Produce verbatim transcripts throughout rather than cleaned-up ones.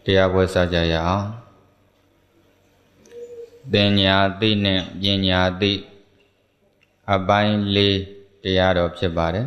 တရားပွဲစားကြရအောင်တင်ညာတိနဲ့ပညာတိအပိုင်းလေးတရားတော်ဖြစ်ပါတယ်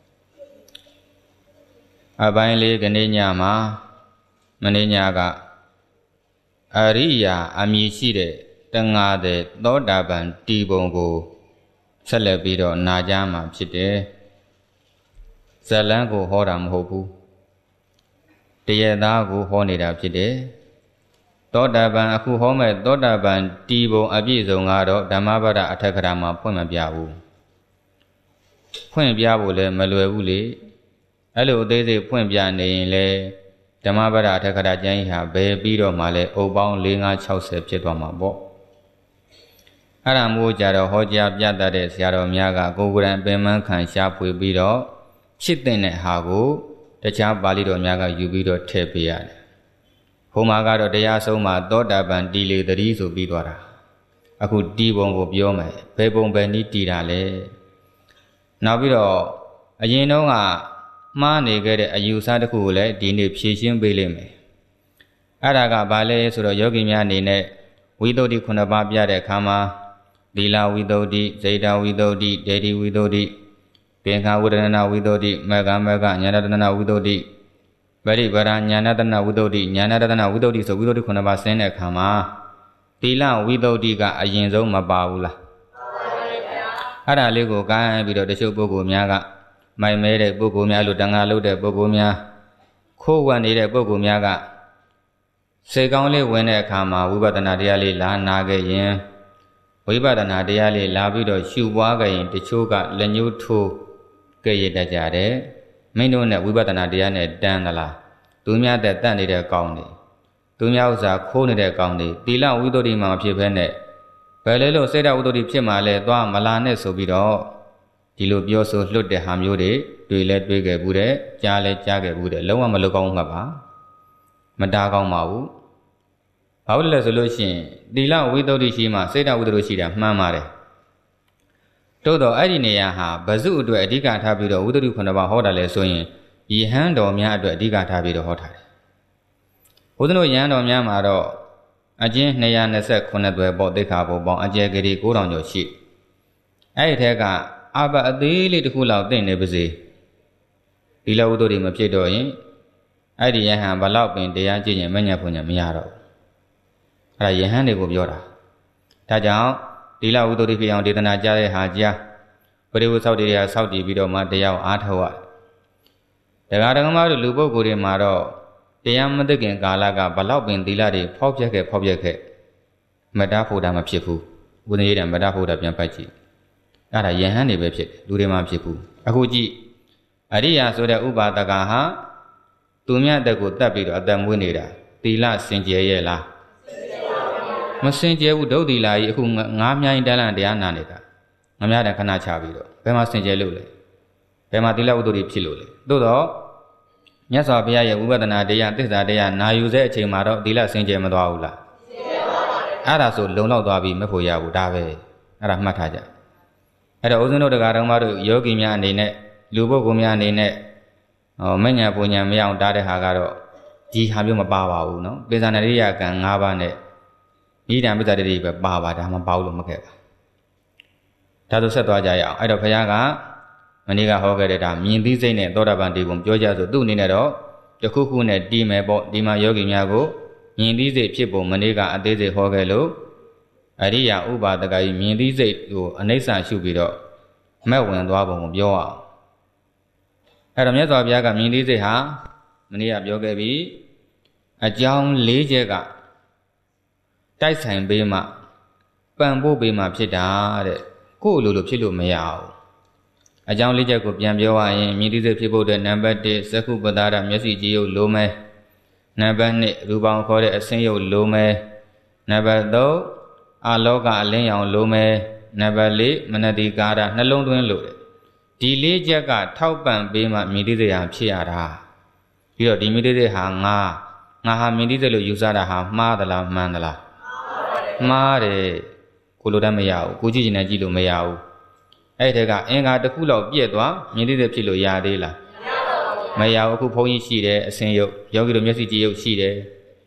အပိုင်းလေးကနေ့ညမှာမနေ့ညကအရိယာအမည်ရှိတဲ့တန်ဃာတဲ့သောတာပန်တီပုံကိုဆက်လက်ပြီးတော့နာကြားမှာဖြစ်တယ်ဇလန်းကိုဟောတာမဟုတ်ဘူးတရားသားကိုဟောနေတာဖြစ်တယ်သောတာပန်အခုဟောမဲ့သောတာပန်တီပုံအပြည့်စုံကတော့ဓမ္မပဒအထက်ကရာမှာဖွင့်မပြဘူးဖွင့်ပြဖို့လည်းမလွယ်ဘူးလေအဲ့လိုအသေးစိတ်ဖွင့်ပြနေရင်လေဓမ္မပဒအထက်ကရာကျမ်းကြီးဟာဘယ်ပြီးတော့မှလဲအုပ်ပေါင်း၄၅၆၀ဖြစ်သွားမှာပေါ့အဲ့ဒါမျိုးကြတော့ဟောကြားပြတတ်တဲ့ဆရာတော်များကကိုယ်ကိုယ်တိုင်ပင်မခံရှားဖွေပြီးတော့ဖြစ်တဲ့ဟာကိုတခြားပါဠိတော်များကယူပြီးတော့ထည့်ပေးရတယ်။ဟိုမှာကတော့တရားဆုံးမှာသောတာပန်တီလေတည်းဆိုပြီးသွားတာ။အခုတီပုံကိုပြောမယ်။ဘယ်ပုံပဲနည်းတီတာလဲ။နောက်ပြီးတော့အရင်တုန်းကမှားနေခဲ့တဲ့အယူဆတစ်ခုကိုလည်းဒီနေ့ဖြေရှင်းပေးလိမ့်မယ်။အဲ့ဒါကဘာလဲဆိုတော့ယောဂီများအနေနဲ့ဝိသုဒ္ဓိခုနှစ်ပါးပြတဲ့အခါမှာသီလဝိသုဒ္ဓိ၊စေတဝိသုဒ္ဓိ၊ဒေတိဝိသုဒ္ဓိသင်္ခါဝိဒနာဝိသုဒ္ဓိမေဃမေဃညာဏတနာဝိသုဒ္ဓိပရိပရာညာဏတနာဝိသုဒ္ဓိညာဏတနာဝိသုဒ္ဓိဆိုဝိသုဒ္ဓိခုနှစ်ပါးဆင်းတဲ့အခါမှာသီလဝိသုဒ္ဓိကအရင်ဆုံးမပါဘူးလားအဲ့ဒါလေးကိုကိုင်းပြီးတော့တချို့ပုဂ္ဂိုလ်များကမိုင်မဲတဲ့ပုဂ္ဂိုလ်များလို့တန်ခါလုပ်တဲ့ပုဂ္ဂိုလ်များခိုးဝှက်နေတဲ့ပုဂ္ဂိုလ်များကစေကောင်းလေးဝင်တဲ့အခါမှာဝိပဿနာတရားလေးလာနာခဲ့ရင်ဝိပဿနာတရားလေးလာပြီးတော့ရှုပွားခဲ့ရင်တချို့ကလက်ညှိုးထိုးကြရတတ်ကြတယ်မင်းတို့နဲ့ဝိပဿနာတရားနဲ့တန်းသလားသူများတဲ့တတ်နေတဲ့ကောင်းတွေသူများဥစ္စာခိုးနေတဲ့ကောင်းတွေသီလဝိသုဒ္ဓိမှာမဖြစ်ဘဲနဲ့ဘယ်လဲလို့စေတဝိသုဒ္ဓိဖြစ်မှလဲသွားမလာနဲ့ဆိုပြီးတော့ဒီလိုပြောဆိုလွတ်တဲ့ဟာမျိုးတွေတွေ့လဲတွေ့ခဲ့ဘူးတဲ့ကြားလဲကြားခဲ့ဘူးတဲ့လုံးဝမလုပ်ကောင်းမှတ်ပါမတားကောင်းပါဘူးဘာလို့လဲဆိုလို့ရှိရင်သီလဝိသုဒ္ဓိရှိမှစေတဝိသုဒ္ဓိရှိတာမှန်ပါတယ်တို့တော့အဲ့ဒီနေရာဟာဘဇုအတွက်အဓိကထားပြီးတော့ဝိသုဒ္ဓိခုနှစ်ပါးဟောတာလဲဆိုရင်ယဟန်တော်များအတွက်အဓိကထားပြီးတော့ဟောထားတယ်ဘုရားတို့ယဟန်တော်များမှာတော့အကျဉ်း၂၂၉သွယ်ပေါ့သိက္ခာပုဒ်ပေါင်းအကျယ်ကလေး၉ထောင်ကျော်ရှိအဲ့ဒီထဲကအဘအသေးလေးတစ်ခုလောက်သိနေပါစေဒီလဝိသုဒ္ဓိမဖြစ်တော့ရင်အဲ့ဒီယဟန်ဘလောက်ပင်တရားကြည့်ရင်မညံ့ဖွညာမရတော့ဘူးအဲ့ဒါယဟန်တွေကိုပြောတာဒါကြောင့်ဒီလဝိသုဒ္ဓိဖြစ်အောင်ဒေသနာကြားတဲ့ဟာကြားပရိဝုဆောက်တရားဆောက်တည်ပြီးတော့မှတရားအားထုတ်ရတယ်တရားဓမ္မတို့လူပုဂ္ဂိုလ်တွေမှာတော့တရားမသိခင်ကာလကဘလောက်ပင်သီလတွေဖောက်ပြက်ခဲ့ဖောက်ပြက်ခဲ့မတ္တဖို့တာမဖြစ်ဘူးဘုရားရေးတယ်မတ္တဖို့တာပြန်ဖတ်ကြည့်အဲ့ဒါယဟန်တွေပဲဖြစ်တယ်လူတွေမှဖြစ်ဘူးအခုကြည့်အရိယာဆိုတဲ့ဥပါဒကဟာသူမြတ်တဲ့ကိုတတ်ပြီးတော့အသက်မွေးနေတာသီလစင်ကြယ်ရဲ့လားမစင်ကြယ်ဘူးဒုသီလာကြီးအခုငါးမြိုင်းတန်းလန့်တရားနာနေတာငါများတဲ့ခဏချပြီးတော့ဘယ်မှာစင်ကြယ်လို့လဲဘယ်မှာသီလဝတ္ထုတွေဖြစ်လို့လဲသို့တော့မြတ်စွာဘုရားရဲ့ဝိပဿနာတရားသစ္စာတရားနာယူစေအချိန်မှာတော့သီလစင်ကြယ်မသွားဘူးလားစင်ကြယ်ပါပါအဲ့ဒါဆိုလုံလောက်သွားပြီမဖို့ရဘူးဒါပဲအဲ့ဒါမှတ်ထားကြအဲ့တော့ဦးဇင်းတို့တရားတော်မတို့ယောဂီများအနေနဲ့လူပုဂ္ဂိုလ်များအနေနဲ့ဟောမဉ္ဇဉ်ပူဉ္ဇဉ်မရအောင်တားတဲ့ဟာကတော့ဒီဟာမျိုးမပါပါဘူးနော်ပိဿာနရိယကံ၅ပါးနဲ့ဤတံပိဿာတတိပဲပါပါဒါမှမပါဘူးလို့မခဲ့ပါဒါဆိုဆက်သွားကြရအောင်အဲ့တော့ဘုရားကမနေ့ကဟောခဲ့တဲ့ဒါမြင်သိစိတ်နဲ့သောတာပန်ဒီပုံပြောကြဆိုသူ့အနေနဲ့တော့တခုခုနဲ့တီးမယ်ပေါ့ဒီမှာယောဂီများကိုမြင်သိစိတ်ဖြစ်ပုံမနေ့ကအသေးစိတ်ဟောခဲ့လို့အရိယာဥပါဒကကြီးမြင်သိစိတ်ကိုအနိစ္စရှုပြီးတော့မဲ့ဝင်သွားပုံကိုပြောအောင်အဲ့တော့မြတ်စွာဘုရားကမြင်သိစိတ်ဟာမနေ့ကပြောခဲ့ပြီအကြောင်း၄ချက်ကတိုက်ဆိုင်ပေးမှပံ့ပိုးပေးမှဖြစ်တာတဲ့ကိုယ်လိုလိုဖြစ်လို့မရဘူးအကြောင်း၄ချက်ကိုပြန်ပြောရရင်မြင်သိစိတ်ဖြစ်ဖို့အတွက်နံပါတ်၁သက္ခုပဒါရမျက်စိကြည့်ရုပ်လိုမယ်နံပါတ်၂ရူပံခေါ်တဲ့အစင်းရုပ်လိုမယ်နံပါတ်၃အာလောကအလင်းရောင်လိုမယ်နံပါတ်၄မနတိကာရနှလုံးသွင်းလိုတယ်ဒီ၄ချက်ကထောက်ပံ့ပေးမှမြင်သိစိတ်ဟာဖြစ်ရတာပြီးတော့ဒီမြင်သိစိတ်ဟာငါငါဟာမြင်သိစိတ်လို့ယူဆတာဟာမှားသလားမှန်သလားမှားတယ်ကိုလိုတတ်မရဘူးကိုကြည့်ချင်တယ်ကြည့်လို့မရဘူးအဲ့ဒီကအင်္ဂါတစ်ခုလောက်ပြည့်သွားမြင်သိတဲ့ဖြစ်လို့ရသေးလားမရပါဘူးမရဘူးအခုဘုန်းကြီးရှိတယ်အစင်ရုပ်ယောဂီတို့မျက်စိကြည့်ရုပ်ရှိတယ်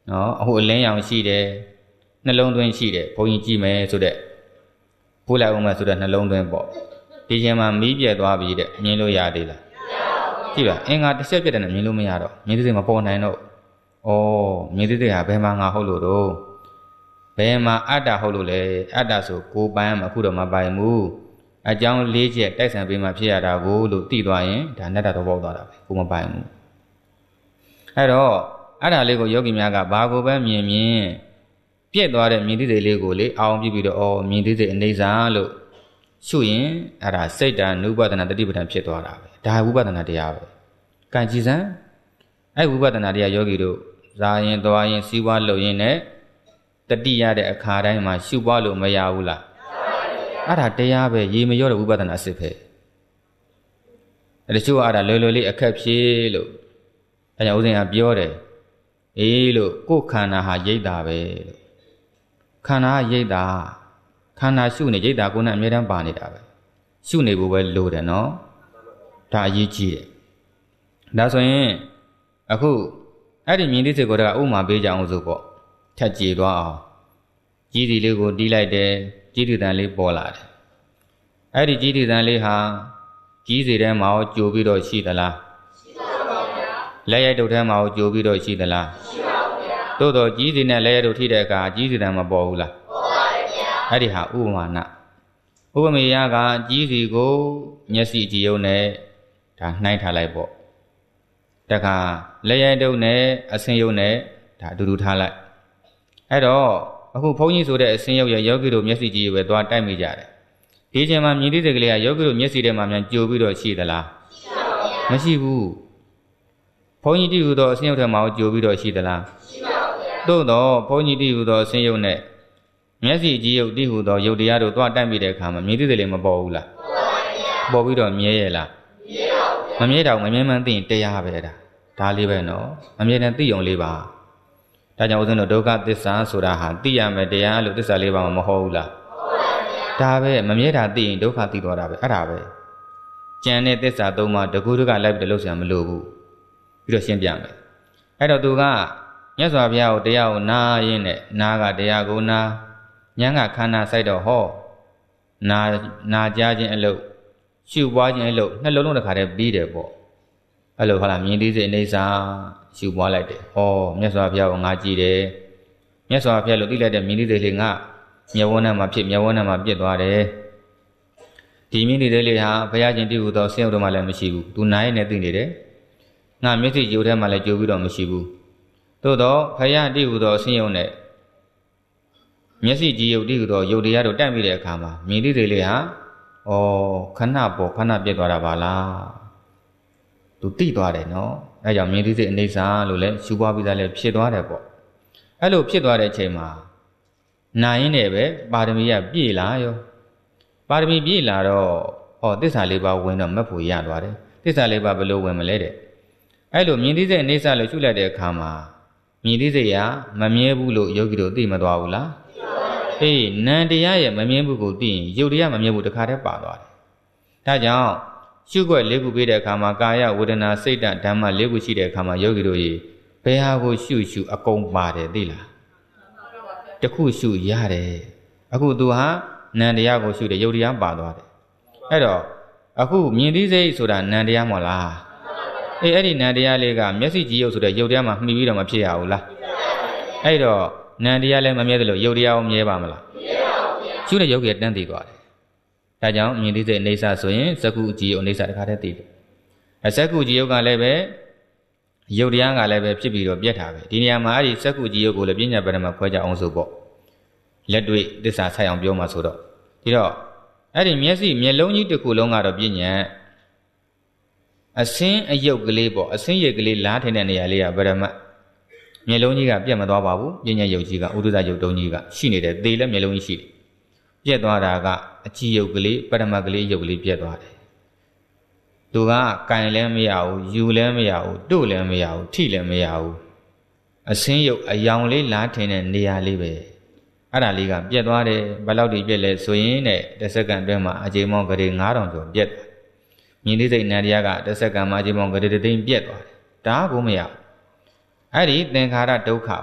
နော်အခုအလင်းရောင်ရှိတယ်နှလုံးသွင်းရှိတယ်ဘုန်းကြီးကြည့်မယ်ဆိုတဲ့ဖူးလိုက်အောင်မယ်ဆိုတဲ့နှလုံးသွင်းပေါ့ဒီချိန်မှာမီးပြတ်သွားပြီတဲ့မြင်လို့ရသေးလားကြည့်ပါအင်္ဂါတစ်ချက်ပြတ်တယ်နဲ့မြင်လို့မရတော့မြင်သိစိတ်မပေါ်နိုင်တော့ဩမြင်သိစိတ်ဟာဘယ်မှာငါဟုတ်လို့တော့ဘယ်မှာအတ္တဟုတ်လို့လဲအတ္တဆိုကိုယ်ပိုင်မှာအခုတော့မပိုင်ဘူးအကြောင်းလေးချက်တိုက်ဆိုင်ပေးမှဖြစ်ရတာကိုလို့သိသွားရင်ဒါနဲ့တာတော့ပေါက်သွားတာပဲကိုမပိုင်ဘူးအဲ့တော့အဲ့ဒါလေးကိုယောဂီများကဘာကိုပဲမြင်မြင်ပြည့်သွားတဲ့မြင်သိစိတ်လေးကိုလေအောင်ပြပြီးတော့အော်မြင်သိစိတ်အနေစာလို့ရှုရင်အဲ့ဒါစိတ်တ ानु ပဒနာတတိပဋ္ဌာန်ဖြစ်သွားတာပဲဒါဝိပဿနာတရားပဲကံကြည်စံအဲ့ဝိပဿနာတရားယောဂီတို့ဇာရင်သွားရင်စီးပွားလုပ်ရင်နဲ့တတိရတဲ့အခါတိုင်းမှာရှုပွားလို့မရဘူးလားအဲ့ဒါတရားပဲရေမရောတဲ့ဝိပဿနာအစစ်ပဲအဲ့ဒါချို့ကအဲ့ဒါလွယ်လွယ်လေးအခက်ဖြေလို့အဲ့ကြောင့်ဦးဇင်းကပြောတယ်အေးလို့ကိုယ်ခန္ဓာဟာရိတ်တာပဲလို့ခန္ဓာရိတ်တာခန္ဓာရှုနေရိတ်တာကိုယ်နဲ့အမြဲတမ်းပါနေတာပဲရှုနေဖို့ပဲလိုတယ်နော်ဒါအရေးကြီးတယ်ဒါဆိုရင်အခုအဲ့ဒီမြင်သိစိတ်ကိုတကဥမာပေးကြအောင်ဆိုပေါ့ထက်ကြည်သွားအောင်ကြီးစီလေးကိုတီးလိုက်တယ်ကြီးတီတန်လေးပေါ်လာတယ်အဲ့ဒီကြီးတီတန်လေးဟာကြီးစီထဲမှာရောကြိုပြီးတော့ရှိသလားရှိပါပါဗျာလက်ရိုက်တုပ်ထဲမှာရောကြိုပြီးတော့ရှိသလားရှိပါဗျာသို့တော့ကြီးစီနဲ့လက်ရိုက်တုပ်ထိတဲ့အခါကြီးစီတန်မပေါ်ဘူးလားပေါ်ပါတယ်ဗျာအဲ့ဒီဟာဥပမာဏဥပမေယကကြီးစီကိုမျက်စိကြည့်ုံနဲ့ဒါနှိုင်းထားလိုက်ပေါ့တခါလက်ရိုက်တုပ်နဲ့အဆင်းရုပ်နဲ့ဒါအတူတူထားလိုက်အဲ့တော့အခုဘုန်းကြီးဆိုတဲ့အစင်းရုပ်ရဲ့ယောဂီတို့မျက်စိကြည့်ပဲသွားတိုက်မိကြတယ်ဒီချိန်မှာမြင်သိစိတ်ကလေးကယောဂီတို့မျက်စိထဲမှာမြန်ကြိုပြီးတော့ရှိသလားရှိပါဗျာမရှိဘူးဘုန်းကြီးတည်ဟူသောအစင်းရုပ်ထဲမှာကြိုပြီးတော့ရှိသလားရှိပါဗျာသို့တော့ဘုန်းကြီးတည်ဟူသောအစင်းရုပ်နဲ့မျက်စိကြည့်ရုပ်တည်ဟူသောရုပ်တရားတို့သွားတိုက်မိတဲ့အခါမှာမြင်သိစိတ်လေးမပေါ်ဘူးလားပေါ်ပါဗျာပေါ်ပြီးတော့မြဲရဲ့လားမမြဲပါဘူးမမြဲတော့မမြဲမှန်းသိရင်တရားပဲဒါဒါလေးပဲနော်မမြဲတဲ့သိုံလေးပါဒါကြောင့်ဦးဇင်းတို့ဒုက္ခသစ္စာဆိုတာဟာသိရမယ်တရားလို့သစ္စာလေးပါမှမဟုတ်ဘူးလားဟုတ်ပါဗျာဒါပဲမမြဲတာသိရင်ဒုက္ခသိသွားတာပဲအဲ့ဒါပဲကြံတဲ့သစ္စာသုံးပါးတကူတကလိုက်ပြီးလို့ဆရာမလိုဘူးပြီးတော့ရှင်းပြမယ်အဲ့တော့သူကမြတ်စွာဘုရားကိုတရားကိုနားရင်းနဲ့နားကတရားကိုနားဉာဏ်ကခန္ဓာစိုက်တော့ဟောနာနာကြားခြင်းအလုပ်ရှုပွားခြင်းအလုပ်နှလုံးလုံးတစ်ခါတည်းပြီးတယ်ပေါ့အဲ့လိုဟုတ်လားမြင်သိစိတ်အိဋ္ဌာရှုပွားလိုက်တယ်ဟောမြတ်စွာဘုရားကိုငါကြည့်တယ်မြတ်စွာဘုရားလို့သိလိုက်တဲ့မြင်သိစိတ်လေးငါမျက်ဝန်းထဲမှာဖြစ်မျက်ဝန်းထဲမှာပြစ်သွားတယ်ဒီမြင်သိစိတ်လေးဟာဘုရားရှင်တည်ဟူသောဆင်းရဲတော်မှလည်းမရှိဘူးသူနိုင်နေသိနေတယ်ငါမျက်စိကြိုထဲမှာလည်းကြိုပြီးတော့မရှိဘူးသို့တော့ဘုရားတည်ဟူသောဆင်းရဲနဲ့မျက်စိကြည့်ရုပ်တည်ဟူသောယုတ်တရားတို့တိုက်မိတဲ့အခါမှာမြင်သိစိတ်လေးဟာဩခဏပေါ်ခဏပြစ်သွားတာပါလားသူတိသွားတယ်နော်အဲကြောင့်မြင်သိစိတ်အနေစာလို့လည်းရှုပွားပြီးသားလည်းဖြစ်သွားတယ်ပေါ့အဲ့လိုဖြစ်သွားတဲ့အချိန်မှာနာရင်းနဲ့ပဲပါရမီကပြည့်လာရောပါရမီပြည့်လာတော့ဟောသစ္စာလေးပါးဝင်တော့မက်ဖို့ရသွားတယ်သစ္စာလေးပါးဘယ်လိုဝင်မလဲတဲ့အဲ့လိုမြင်သိစိတ်အနေစာလို့ရှုလိုက်တဲ့အခါမှာမြင်သိစိတ်ကမမြဲဘူးလို့ယောဂီတို့သိမသွားဘူးလားအေးနံတရားရဲ့မမြဲဘူးကိုသိရင်ယုတ်တရားမမြဲဘူးတခါတည်းပါသွားတယ်ဒါကြောင့်ရှုွက်လေးခုပြီးတဲ့အခါမှာကာယဝေဒနာစိတ်ဓာတ်ဓမ္မလေးခုရှိတဲ့အခါမှာယောဂီတို့ရေဘယ်ဟာကိုရှုရှုအကုန်ပါတယ်သိလားတခုရှုရတယ်အခုသူဟာနံတရားကိုရှုတယ်ယုတ်တရားပါသွားတယ်အဲ့တော့အခုမြင်သိစိတ်ဆိုတာနံတရားမဟုတ်လားအေးအဲ့ဒီနံတရားလေးကမျက်စိကြည့်ရုပ်ဆိုတဲ့ယုတ်တရားမှာမှီပြီးတော့မဖြစ်ရဘူးလားအဲ့တော့နံတရားလည်းမမြဲသလိုယုတ်တရားကိုမြဲပါမလားမြဲပါဘူးဗျာရှုတဲ့ယောဂီကတန်းသိသွားတယ်ဒါကြောင့်မြင်သိစိတ်အနေစာဆိုရင်ဇကုကြည်ယုတ်အနေစာတစ်ခါတည်းသိတယ်အဇကုကြည်ယုတ်ကလည်းပဲယုတ်တရားကလည်းပဲဖြစ်ပြီးတော့ပြက်တာပဲဒီနေရာမှာအဲ့ဒီဇကုကြည်ယုတ်ကိုလည်းပညာပရမခွဲကြအောင်ဆိုပေါ့လက်တွေ့သစ္စာဆိုင်အောင်ပြောမှာဆိုတော့ဒီတော့အဲ့ဒီမျက်စိမျက်လုံးကြီးတစ်ခုလုံးကတော့ပညာအစင်းအယုတ်ကလေးပေါ့အစင်းရည်ကလေးလားထင်တဲ့နေရာလေးကပရမမျက်လုံးကြီးကပြတ်မသွားပါဘူးပညာယုတ်ကြီးကဥဒ္ဒဇယုတ်တုံးကြီးကရှိနေတယ်သေလည်းမျက်လုံးကြီးရှိတယ်ပြက်သွားတာကအကြည်ယုတ်ကလေးပရမတ်ကလေးယုတ်ကလေးပြက်သွားတယ်သူကကင်လည်းမရဘူးယူလည်းမရဘူးတို့လည်းမရဘူးထိလည်းမရဘူးအစင်းယုတ်အယောင်လေးလားထင်တဲ့နေရာလေးပဲအဲ့ဒါလေးကပြက်သွားတယ်ဘယ်လောက်ထိပြက်လဲဆိုရင်တဲ့တစ်စက္ကန့်အတွင်းမှာအချိန်မောင်းကလေးငါးထောင်ကျော်ပြက်သွားမြင်သိစိတ်နံတရားကတစ်စက္ကန့်မှာအချိန်မောင်းကလေးတစ်သိန်းပြက်သွားတယ်ဒါကိုမရဘူးအဲ့ဒီသင်္ခါရဒုက္ခပေါ့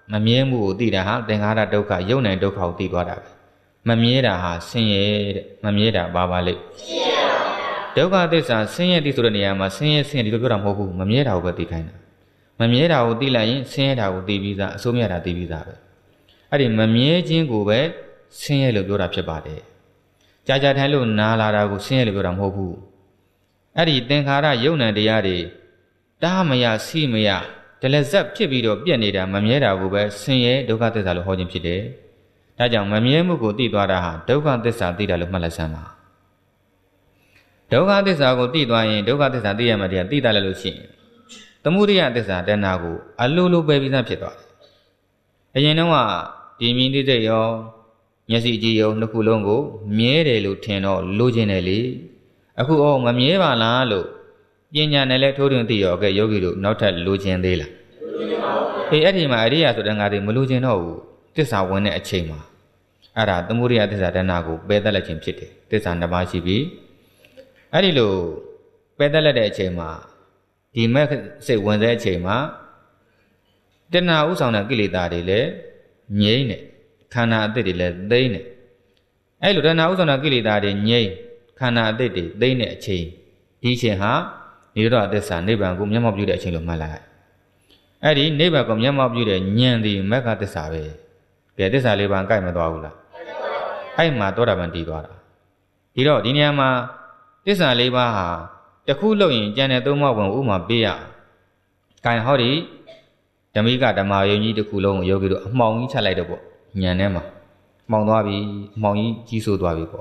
မမြဲမှုကိုသိတာဟာသင်္ခါရဒုက္ခယုံနိုင်ဒုက္ခကိုသိသွားတာပဲမမြဲတာဟာဆင်းရဲတဲ့မမြဲတာဘာပါလိမ့်ဒုက္ခသစ္စာဆင်းရဲတိဆိုတဲ့နေရာမှာဆင်းရဲဆင်းရဲဒီလိုပြောတာမဟုတ်ဘူးမမြဲတာကိုပဲသိခိုင်းတာမမြဲတာကိုသိလိုက်ရင်ဆင်းရဲတာကိုသိပြီးသားအဆိုးမြတ်တာသိပြီးသားပဲအဲ့ဒီမမြဲခြင်းကိုပဲဆင်းရဲလို့ပြောတာဖြစ်ပါတယ်ကြာကြာထိုင်လို့နာလာတာကိုဆင်းရဲလို့ပြောတာမဟုတ်ဘူးအဲ့ဒီသင်္ခါရယုံ nant တရားတွေတားမရစီမရဒလဇက်ဖြစ်ပြီးတော့ပြက်နေတာမမြဲတာကိုပဲဆင်းရဲဒုက္ခသစ္စာလို့ဟောခြင်းဖြစ်တယ်ဒါကြောင့်မမြဲမှုကိုသိသွားတာဟာဒုက္ခသစ္စာသိတာလို့မှတ်လိုက်စမ်းပါဒုက္ခသစ္စာကိုသိသွားရင်ဒုက္ခသစ္စာသိရမှတရားသိတတ်လည်းလို့ရှိရင်သမုဒယသစ္စာတဏှာကိုအလိုလိုပယ်ပြီးသားဖြစ်သွားတယ်အရင်တော့ကဒီမြင်သိတဲ့ရောမျက်စိကြည့်ရုံနှစ်ခုလုံးကိုမြဲတယ်လို့ထင်တော့လိုချင်တယ်လေအခုအော်မမြဲပါလားလို့ပညာနဲ့လည်းထိုးထွင်းသိရောကဲယောဂီတို့နောက်ထပ်လိုချင်သေးလားအေးအဲ့ဒီမှာအရိယာဆိုတဲ့ငါတွေမလိုချင်တော့ဘူးသစ္စာဝင်တဲ့အချိန်မှာအဲ့ဒါသမုဒယသစ္စာတဏှာကိုပယ်တတ်လိုက်ခြင်းဖြစ်တယ်သစ္စာနှစ်ပါးရှိပြီအဲ့ဒီလိုပယ်တတ်လိုက်တဲ့အချိန်မှာဒီမဲ့စိတ်ဝင်တဲ့အချိန်မှာတဏှာဥဆောင်တဲ့ကိလေသာတွေလည်းငြိမ့်နေခန္ဓာအသစ်တွေလည်းသိမ့်နေအဲ့လိုတဏှာဥဆောင်တဲ့ကိလေသာတွေငြိမ့်ခန္ဓာအသစ်တွေသိမ့်တဲ့အချိန်ဒီအချိန်ဟာနိရောဓသစ္စာနိဗ္ဗာန်ကိုမျက်မှောက်ပြုတဲ့အချိန်လို့မှတ်လိုက်အဲ့ဒီနိဗ္ဗာန်ကိုမျက်မှောက်ပြုတဲ့ဉာဏ်ဒီမက္ခသစ္စာပဲကဲသစ္စာလေးပါးကိုက်မသွားဘူးလားအဲ့မှာသောတာပန်တည်သွားတာဒီတော့ဒီနေရာမှာသစ္စာလေးပါးဟာတခုလို့ရင်ကျန်တဲ့သုံးပါးဝင်ဥမာပေးရကံဟောဒီဓမ္မိကဓမ္မယုံကြီးတစ်ခုလုံးကိုယောဂီတို့အမှောင်ကြီးချလိုက်တော့ပေါ့ဉာဏ်ထဲမှာမှောင်သွားပြီအမှောင်ကြီးကြီးဆိုးသွားပြီပေါ့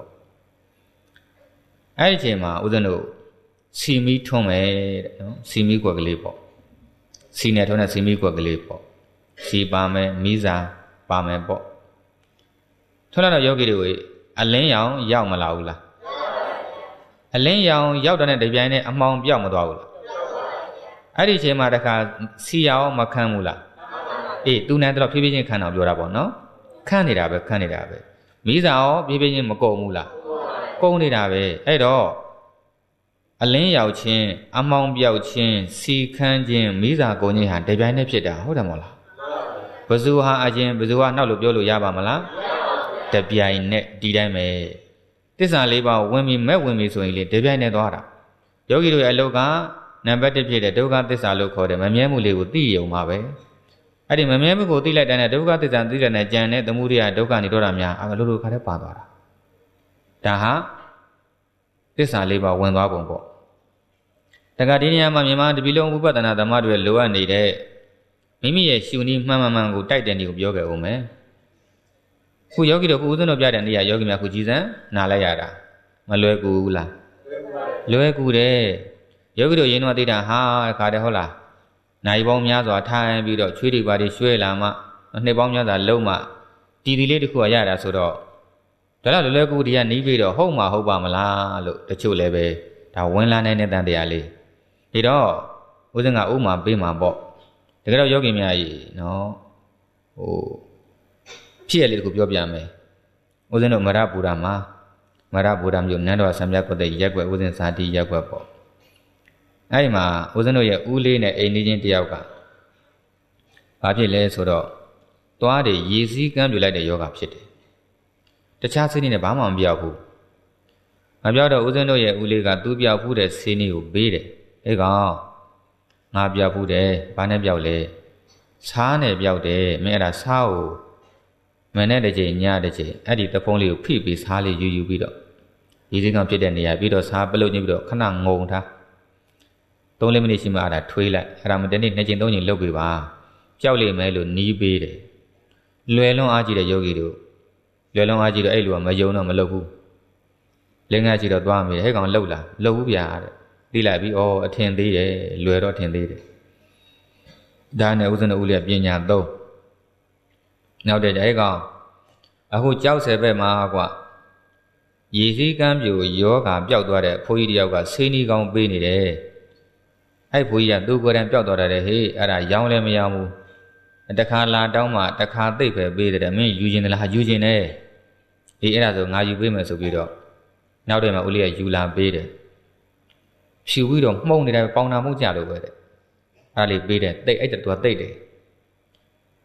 အဲ့ဒီအချိန်မှာဦးဇင်းတို့စီမီထွန်းမယ်တဲ့နော်စီမီကွက်ကလေးပေါ့စီနဲ့ထွန်းတဲ့စီမီကွက်ကလေးပေါ့စီပါမယ်မီးစာပါမယ်ပေါ့ထွန်းလာတော့ယောဂီတွေအလင်းရောင်ရောက်မလာဘူးလားအလင်းရောင်ရောက်တဲ့တပြိုင်နက်အမှောင်ပြောက်မသွားဘူးလားအဲ့ဒီအချိန်မှာတခါစီရောင်မခန်းဘူးလားအေးသူနဲ့တော့ဖြည်းဖြည်းချင်းခန်းအောင်ပြောတာပေါ့နော်ခန်းနေတာပဲခန်းနေတာပဲမီးစာရောဖြည်းဖြည်းချင်းမကုန်ဘူးလားကုန်နေတာပဲအဲ့တော့အလင်းရောက်ခြင်းအမှောင်ပြောက်ခြင်းစီခန်းခြင်းမီးစာကုန်ခြင်းဟာတပြိုင်နက်ဖြစ်တာဟုတ်တယ်မဟုတ်လားဘဇူဟာအချင်းဘဇူဟာနောက်လို့ပြောလို့ရပါမလားတပြိုင်နက်ဒီတိုင်းပဲသစ္စာလေးပါးဝင်ပြီးမဲ့ဝင်ပြီးဆိုရင်လေတပြိုင်နက်သွားတာယောဂီတို့ရဲ့အလုပ်ကနံပါတ်တစ်ဖြစ်တဲ့ဒုက္ခသစ္စာလို့ခေါ်တယ်မမြဲမှုလေးကိုသိရုံပါပဲအဲ့ဒီမမြဲမှုကိုသိလိုက်တဲ့ဒုက္ခသစ္စာသိတဲ့နဲ့ကြံတဲ့သမုဒယဒုက္ခនិရောဓများအလိုလိုခါတည်းပါသွားတာဒါဟာသစ္စာလေးပါးဝင်သွားပုံပေါ့တခါဒီနေရာမှာမြန်မာတပီလုံးဥပဒနာဓမ္မတွေလိုအပ်နေတဲ့မိမိရဲ့ရှုနည်းမှန်မှန်မှန်ကိုတိုက်တဲ့နည်းကိုပြောခဲ့ဦးမယ်ခုယောဂီတို့ခုဦးဇင်းတို့ပြတဲ့နေရာယောဂီများခုကြည်စံနားလိုက်ရတာမလွယ်ကူဘူးလားလွယ်ကူတယ်ယောဂီတို့ရင်းတော့သိတာဟာခါတယ်ဟုတ်လားနိုင်ပေါင်းများစွာထိုင်ပြီးတော့ချွေးတွေပါတွေရွှဲလာမှနှစ်ပေါင်းများစွာလုံးမှတီတီလေးတစ်ခုရရတာဆိုတော့ဒါတော့လွယ်လွယ်ကူဒီကနီးပြီးတော့ဟုတ်မှာဟုတ်ပါမလားလို့တချို့လည်းပဲဒါဝင်လာနေတဲ့တန်တရားလေးဒီတော့ဦးဇင်းကဥမာပေးမှာပေါ့တကယ်တော့ယောဂီများကြီးနော်ဟိုဖြစ်ရလေးတခုပြောပြမယ်ဦးဇင်းတို့မရပူရမှာမရပူရမျိုးနန်းတော်ဆံပြကွက်တဲ့ရက်ွက်ဦးဇင်းစာတိရက်ွက်ပေါ့အဲ့ဒီမှာဦးဇင်းတို့ရဲ့ဦးလေးနဲ့အိမ်နေချင်းတယောက်ကဘာဖြစ်လဲဆိုတော့သွားတယ်ရေစည်းကမ်းပြလိုက်တဲ့ယောဂဖြစ်တယ်တခြားစိတ်နဲ့ဘာမှမပြောက်ဘူးမပြောက်တော့ဦးဇင်းတို့ရဲ့ဦးလေးကသူ့ပြောက်ဖူးတဲ့စိတ်နဲ့ကိုပေးတယ်အေးကောင်ငါပြောက်ဖူးတယ်ဘာနဲ့ပြောက်လဲစားနဲ့ပြောက်တယ်မင်းအဲ့ဒါစားကိုမနဲ့တစ်ချိန်ညတစ်ချိန်အဲ့ဒီတဖုံးလေးကိုဖိပြီးစားလေးယူယူပြီးတော့ဒီစိတ်ကဖြစ်တဲ့နေရာပြီးတော့စားပလုတ်ညစ်ပြီးတော့ခဏငုံထားသုံးလေးမိနစ်ရှိမှအဲ့ဒါထွေးလိုက်အဲ့ဒါမတနေ့နှစ်ချိန်သုံးချိန်လုပ်ပေးပါကြောက်လိမ့်မယ်လို့နီးပေးတယ်လွယ်လွန်းအားကြီးတဲ့ယောဂီတို့လွယ်လွန်းအားကြီးတော့အဲ့လိုကမယုံတော့မလုပ်ဘူးလင်းငါကြီးတော့သွားမိတယ်ဟဲ့ကောင်လှုပ်လာလှုပ်ဘူးဗျာတဲ့သိလိုက်ပြီးဩအထင်သေးတယ်လွယ်တော့ထင်သေးတယ်ဒါနဲ့ဥစ္စနဦးလေးပညာသုံးနောက်တဲ့ဟဲ့ကောင်အခုကြောက်ဆယ်ဘက်မှာကွာရေစည်းကမ်းပြိုယောဂါပျောက်သွားတဲ့ဘိုးကြီးတယောက်ကစိန်းဒီကောင်ပေးနေတယ်အဲ့ဘိုးကြီးကသူ့ကိုယ်တိုင်ပျောက်သွားတယ်ဟေးအဲ့ဒါရောင်းလည်းမရောင်းဘူးတခါလာတောင်းမှတခါသိပ်ပဲပေးတယ်မင်းယူခြင်းလားယူခြင်းနဲ့ဒီအဲ့ဒါဆိုငါယူပေးမယ်ဆိုပြီးတော့နောက်တယ်မှာဦးလေးကယူလာပေးတယ်ဖြူပြီးတော့မှုံနေတယ်ပေါင်နာမှုကြလို့ပဲတဲ့အဲ့လေးပေးတယ်တိတ်အဲ့တူကတိတ်တယ်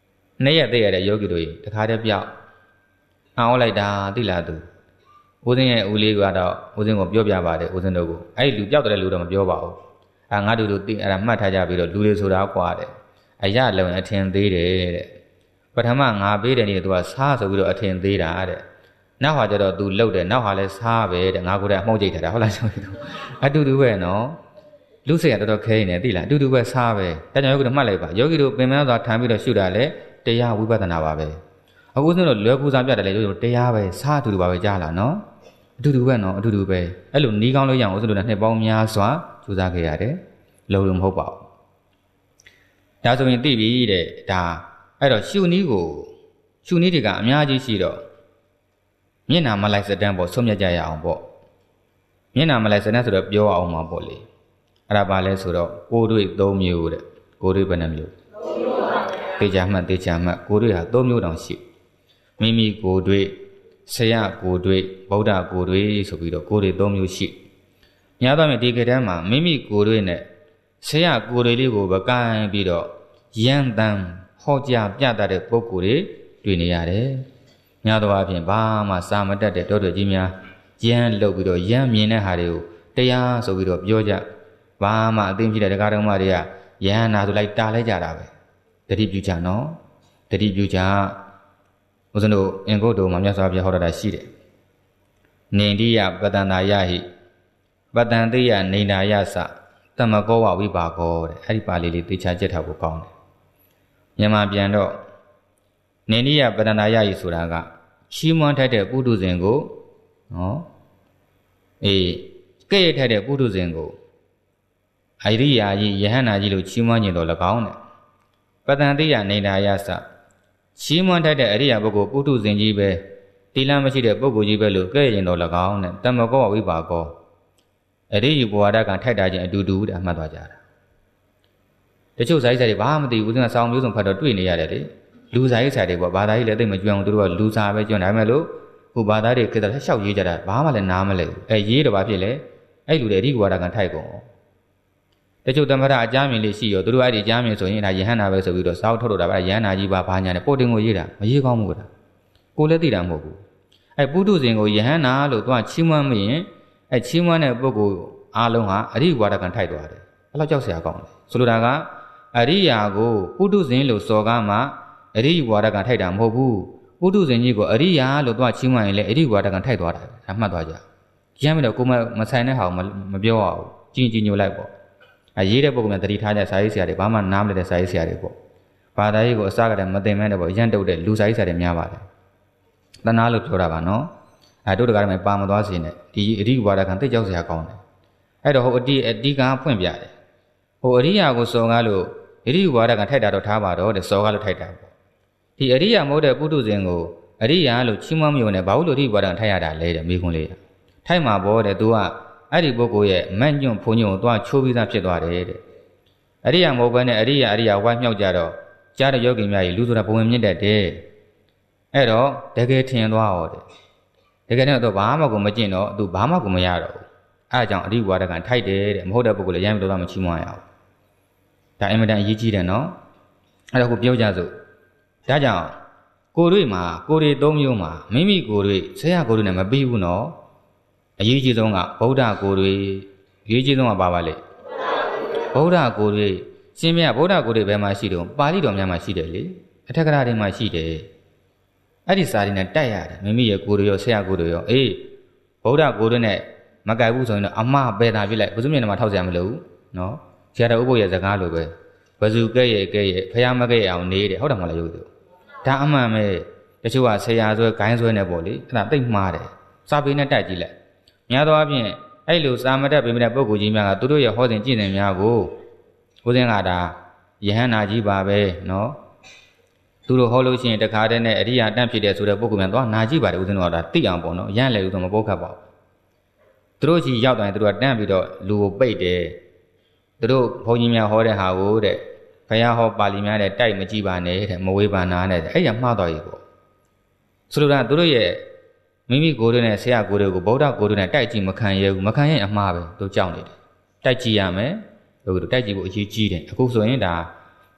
နေ့ရက်သေးရတဲ့ယောဂီတို့တခါတည်းပြောက်အောင်လိုက်တာသိလားသူဦးစင်းရဲ့ဦးလေးကတော့ဦးစင်းကိုပြောပြပါတယ်ဦးစင်းတို့ကိုအဲ့ဒီလူပြောက်တဲ့လူတော့မပြောပါဘူးအာငါတို့တို့သိအဲ့ဒါမှတ်ထားကြပြီးတော့လူတွေဆိုတာကွာတဲ့အရလုံအထင်သေးတယ်တဲ့ပထမငါပေးတယ်နေသူကစားဆိုပြီးတော့အထင်သေးတာတဲ့နောက်ဟာကျတော့သူလှုပ်တယ်နောက်ဟာလဲစားပဲတဲ့ငါကိုယ်တိုင်အမှုန့်ကြိတ်ထားတာဟုတ်လားဆိုပြီးတော့အတူတူပဲနော်လူစိတ်ကတော်တော်ခဲနေသိလားအတူတူပဲစားပဲဒါကြောင့်ယောဂီတို့မှတ်လိုက်ပါယောဂီတို့ပင်မသွားထမ်းပြီးတော့ရှုတာလေတရားဝိပဿနာပါပဲအခုဆိုတော့လွယ်ကူစားပြတယ်လေယောဂီတို့တရားပဲစားအတူတူပါပဲကြားလားနော်အတူတူပဲနော်အတူတူပဲအဲ့လိုနီးကောင်းလို့ရအောင်ဦးဇင်းတို့လည်းနှစ်ပေါင်းများစွာကြိုးစားခဲ့ရတယ်လုံးလုံးမဟုတ်ပါဘူးဒါဆိုရင်သိပြီတဲ့ဒါအဲ့တော့ရှုနည်းကိုရှုနည်းတွေကအများကြီးရှိတော့မျက်နာမလိုက်စတန်းပေါ့ဆုံးမြတ်ကြရအောင်ပေါ့မျက်နာမလိုက်စတန်းဆိုတော့ပြောအောင်မှာပေါ့လေအဲ့ဒါပါလဲဆိုတော့ကိုယ်တွေ့သုံးမျိုးတဲ့ကိုယ်တွေ့ဘယ်နှမျိုးသေချာမှတ်သေချာမှတ်ကိုယ်တွေ့ဟာသုံးမျိုးတောင်ရှိမိမိကိုယ်တွေ့ဆရာကိုယ်တွေ့ဗုဒ္ဓကိုယ်တွေ့ဆိုပြီးတော့ကိုယ်တွေ့သုံးမျိုးရှိများသောအားဖြင့်ဒီခေတ်တန်းမှာမိမိကိုယ်တွေ့နဲ့ဆရာကိုယ်တွေ့လေးကိုပဲကိုင်းပြီးတော့ယဉ်တန်ဟောကြားပြတတ်တဲ့ပုဂ္ဂိုလ်တွေတွေ့နေရတယ်များသောအားဖြင့်ဘာမှစာမတတ်တဲ့တောတွေကြီးများယဉ်လှုပ်ပြီးတော့ယဉ်မြင်တဲ့ဟာတွေကိုတရားဆိုပြီးတော့ပြောကြဘာမှအသိဖြစ်တဲ့တရားတော်မတွေကယဉ်နာဆိုလိုက်တားလိုက်ကြတာပဲတတိပြုကြနော်တတိပြုကြဦးဇင်းတို့အင်္ဂုတ္တမှာမြတ်စွာဘုရားဟောတာရှိတယ်နေန္ဒိယပတန္တာယဟိပတန္တိယနေန္ဒာယသတမကောဝဝိပါကောတဲ့အဲ့ဒီပါဠိလေးသိချာချက်ထားဖို့ကောင်းတယ်မြန်မာပြန်တော့နေန္ဒိယပတန္တာယဟိဆိုတာကချီးမွမ်းထိုက်တဲ့ပုထုဇဉ်ကိုနော်အေးကဲ့ရထိုက်တဲ့ပုထုဇဉ်ကိုအရိယာကြီးယဟန္တာကြီးလို့ချီးမွမ်းခြင်းတော်၎င်းတဲ့ပတန္တိယနေန္ဒာယသချီးမွမ်းထိုက်တဲ့အရိယာပုဂ္ဂိုလ်ပုထုဇဉ်ကြီးပဲတိလမရှိတဲ့ပုဂ္ဂိုလ်ကြီးပဲလို့ကဲ့ရင်တော်၎င်းတဲ့တမကောဝဝိပါကောအရိယဘဝဒကထိုက်တာချင်းအတူတူတဲ့အမှတ်သွားကြတာတချို့ဇာတိစာတွေဘာမှမသိဘူးဦးဇင်းကစောင်းမျိုးစုံဖတ်တော့တွေ့နေရတယ်လေလူဇာတိစာတွေပေါ့ဘာသာကြီးလည်းသိမကျွမ်းဘူးသူတို့ကလူစာပဲကျွမ်းဒါပေမဲ့လို့ဟိုဘာသာတွေခေတ္တလျှောက်ရေးကြတာဘာမှလည်းနားမလဲဘူးအဲရေးတော့ဘာဖြစ်လဲအဲ့လူတွေအရိယဘဝဒကထိုက်ကုန်တချို့သမထအကြမ်းမြင်လေးရှိရောသူတို့အဲ့ဒီအကြမ်းမြင်ဆိုရင်ဒါယဟန္တာပဲဆိုပြီးတော့စောက်ထုတ်တော့တာပဲယဟန္တာကြီးပါဘာညာနဲ့ပို့တင်ကိုရေးတာမရေးကောင်းဘူးကွာကိုလည်းသိတာမဟုတ်ဘူးအဲပုထုဇဉ်ကိုယဟန္တာလို့သူကချီးမွမ်းမရင်အဲချီးမွမ်းတဲ့ပုဂ္ဂိုလ်အားလုံးဟာအရိယဝါဒကံထိုက်သွားတယ်အဲ့လောက်ကြောက်စရာကောင်းတယ်ဆိုလိုတာကအရိယာကိုပုထုဇဉ်လို့စော်ကားမှအရိယဝါဒကံထိုက်တာမဟုတ်ဘူးပုထုဇဉ်ကြီးကိုအရိယာလို့သူကချီးမွမ်းရင်လည်းအရိယဝါဒကံထိုက်သွားတယ်ဒါမှတ်သွားကြကျမ်းမတော့ကိုမဆိုင်တဲ့ဟာကိုမပြောရဘူးကြင်ကြင်ညိုလိုက်ပေါ့အရေးတဲ့ပုဂ္ဂိုလ်များတတိထားကြစာရေးဆရာတွေဘာမှနားမလည်တဲ့စာရေးဆရာတွေပေါ့ဘာသာရေးကိုအစကတည်းကမသိမဲတဲ့ပေါ့ရန်တုတ်တဲ့လူစာရေးဆရာတွေများပါတယ်တနာလို့ပြောတာပါနော်အဲတို့တကားတွေပါမသွားစေနဲ့ဒီအရိယဝါဒကံသိကြောက်စရာကောင်းတယ်အဲ့တော့ဟိုအတိအတိကဖွင့်ပြတယ်ဟိုအရိယာကိုစော်ကားလို့အရိယဝါဒကံထိုက်တာတော့ထားပါတော့တဲ့စော်ကားလို့ထိုက်တာပေါ့ဒီအရိယာမဟုတ်တဲ့ပုထုဇဉ်ကိုအရိယာလို့ချီးမွမ်းမြုံနဲ့ဘာလို့လို့အရိယဝါဒကံထိုက်ရတာလဲတဲ့မိခွန်းလေးထိုက်မှာပေါ့တဲ့ तू ကအဲ့ဒီပုဂ္ဂိုလ်ရဲ့မန့်ညွန့်ဖုန်ညွန့်ကိုသွားချိုးပြီးသားဖြစ်သွားတယ်တဲ့အရိယာမဟုတ်ဘဲနဲ့အရိယာအရိယာဝိုင်းမြောက်ကြတော့ကြားတဲ့ယောဂီများကြီးလူဆိုတာဘဝင်မြင့်တတ်တယ်အဲ့တော့တကယ်ထင်သွားတော့တဲ့တကယ်တော့ဘာမှကိုမကျင့်တော့သူဘာမှကိုမရတော့ဘူးအဲ့အကြောင်းအရိဝါဒကံထိုက်တယ်တဲ့မဟုတ်တဲ့ပုဂ္ဂိုလ်လည်းရမ်းပြီးတော့မချီးမွမ်းရအောင်ဒါအင်မတန်အရေးကြီးတယ်နော်အဲ့တော့ကိုပြောကြစို့ဒါကြောင့်ကိုယ်တွေ့မှာကိုယ်တွေသုံးမျိုးမှာမိမိကိုယ်တွေ့ဆရာကိုယ်တွေ့နဲ့မပြီးဘူးနော်အရေးကြီးဆုံးကဗုဒ္ဓကိုယ်တွေ့အရေးကြီးဆုံးကဘာပါလဲဗုဒ္ဓကိုယ်တွေ့ရှင်မြတ်ဗုဒ္ဓကိုယ်တွေ့ဘယ်မှာရှိတော့ပါဠိတော်များမှာရှိတယ်လေအထက်ကရာတွေမှာရှိတယ်အဲ့ဒီစာတွေနဲ့တိုက်ရတယ်မိမိရဲ့ကိုယ်တွေရောဆရာကိုယ်တွေရောအေးဗုဒ္ဓကိုယ်တွေ့နဲ့မကြိုက်ဘူးဆိုရင်တော့အမှားပယ်တာပြလိုက်ဘုဇုမျက်နှာမှာထောက်စရာမလိုဘူးနော်ဆရာတော်ဥပုပ်ရဲ့စကားလိုပဲဘဇုကဲ့ရဲ့ကဲ့ရဲ့ဖះမကဲ့ရအောင်နေတယ်ဟုတ်တယ်မလားယုတ်သူဒါအမှန်ပဲတချို့ကဆရာဆွဲဂိုင်းဆွဲနေပေါ့လေအဲ့ဒါသိမှားတယ်စာပေနဲ့တိုက်ကြည့်လိုက်များသောအားဖြင့်အဲ့လိုစာမတတ်ပေမဲ့ပုဂ္ဂိုလ်ကြီးများကသူတို့ရဲ့ဟောစဉ်ကြည့်နေများကိုဘုဇင်ကဒါယဟန္တာကြီးပါပဲနော်သူတို့ဟောလို့ရှိရင်တခါတည်းနဲ့အရိယာတန့်ဖြစ်တယ်ဆိုတဲ့ပုဂ္ဂိုလ်များတော့နာကြည့်ပါတယ်ဦးဇင်းတို့ကဒါသိအောင်ပေါ့နော်ရမ်းလေဦးဆိုမပုတ်ခတ်ပါဘူးသူတို့ကြီးရောက်တိုင်းသူတို့ကတန့်ပြီးတော့လူကိုပိတ်တယ်သူတို့ဘုန်းကြီးများဟောတဲ့ဟာကိုတဲ့ဘုရားဟောပါဠိများနဲ့တိုက်မကြည့်ပါနဲ့တဲ့မဝေးပါနာနဲ့အဲ့ရမှားတော်ကြီးပေါ့ဆိုလိုတာသူတို့ရဲ့မိမိကိုယ်တို့နဲ့ဆရာကိုယ်တို့ကိုဗုဒ္ဓကိုယ်တို့နဲ့တိုက်ကြည့်မခံရဘူးမခံရင်အမှားပဲသူကြောက်နေတယ်တိုက်ကြည့်ရမယ်တို့တို့တိုက်ကြည့်ဖို့အရေးကြီးတယ်အခုဆိုရင်ဒါဗ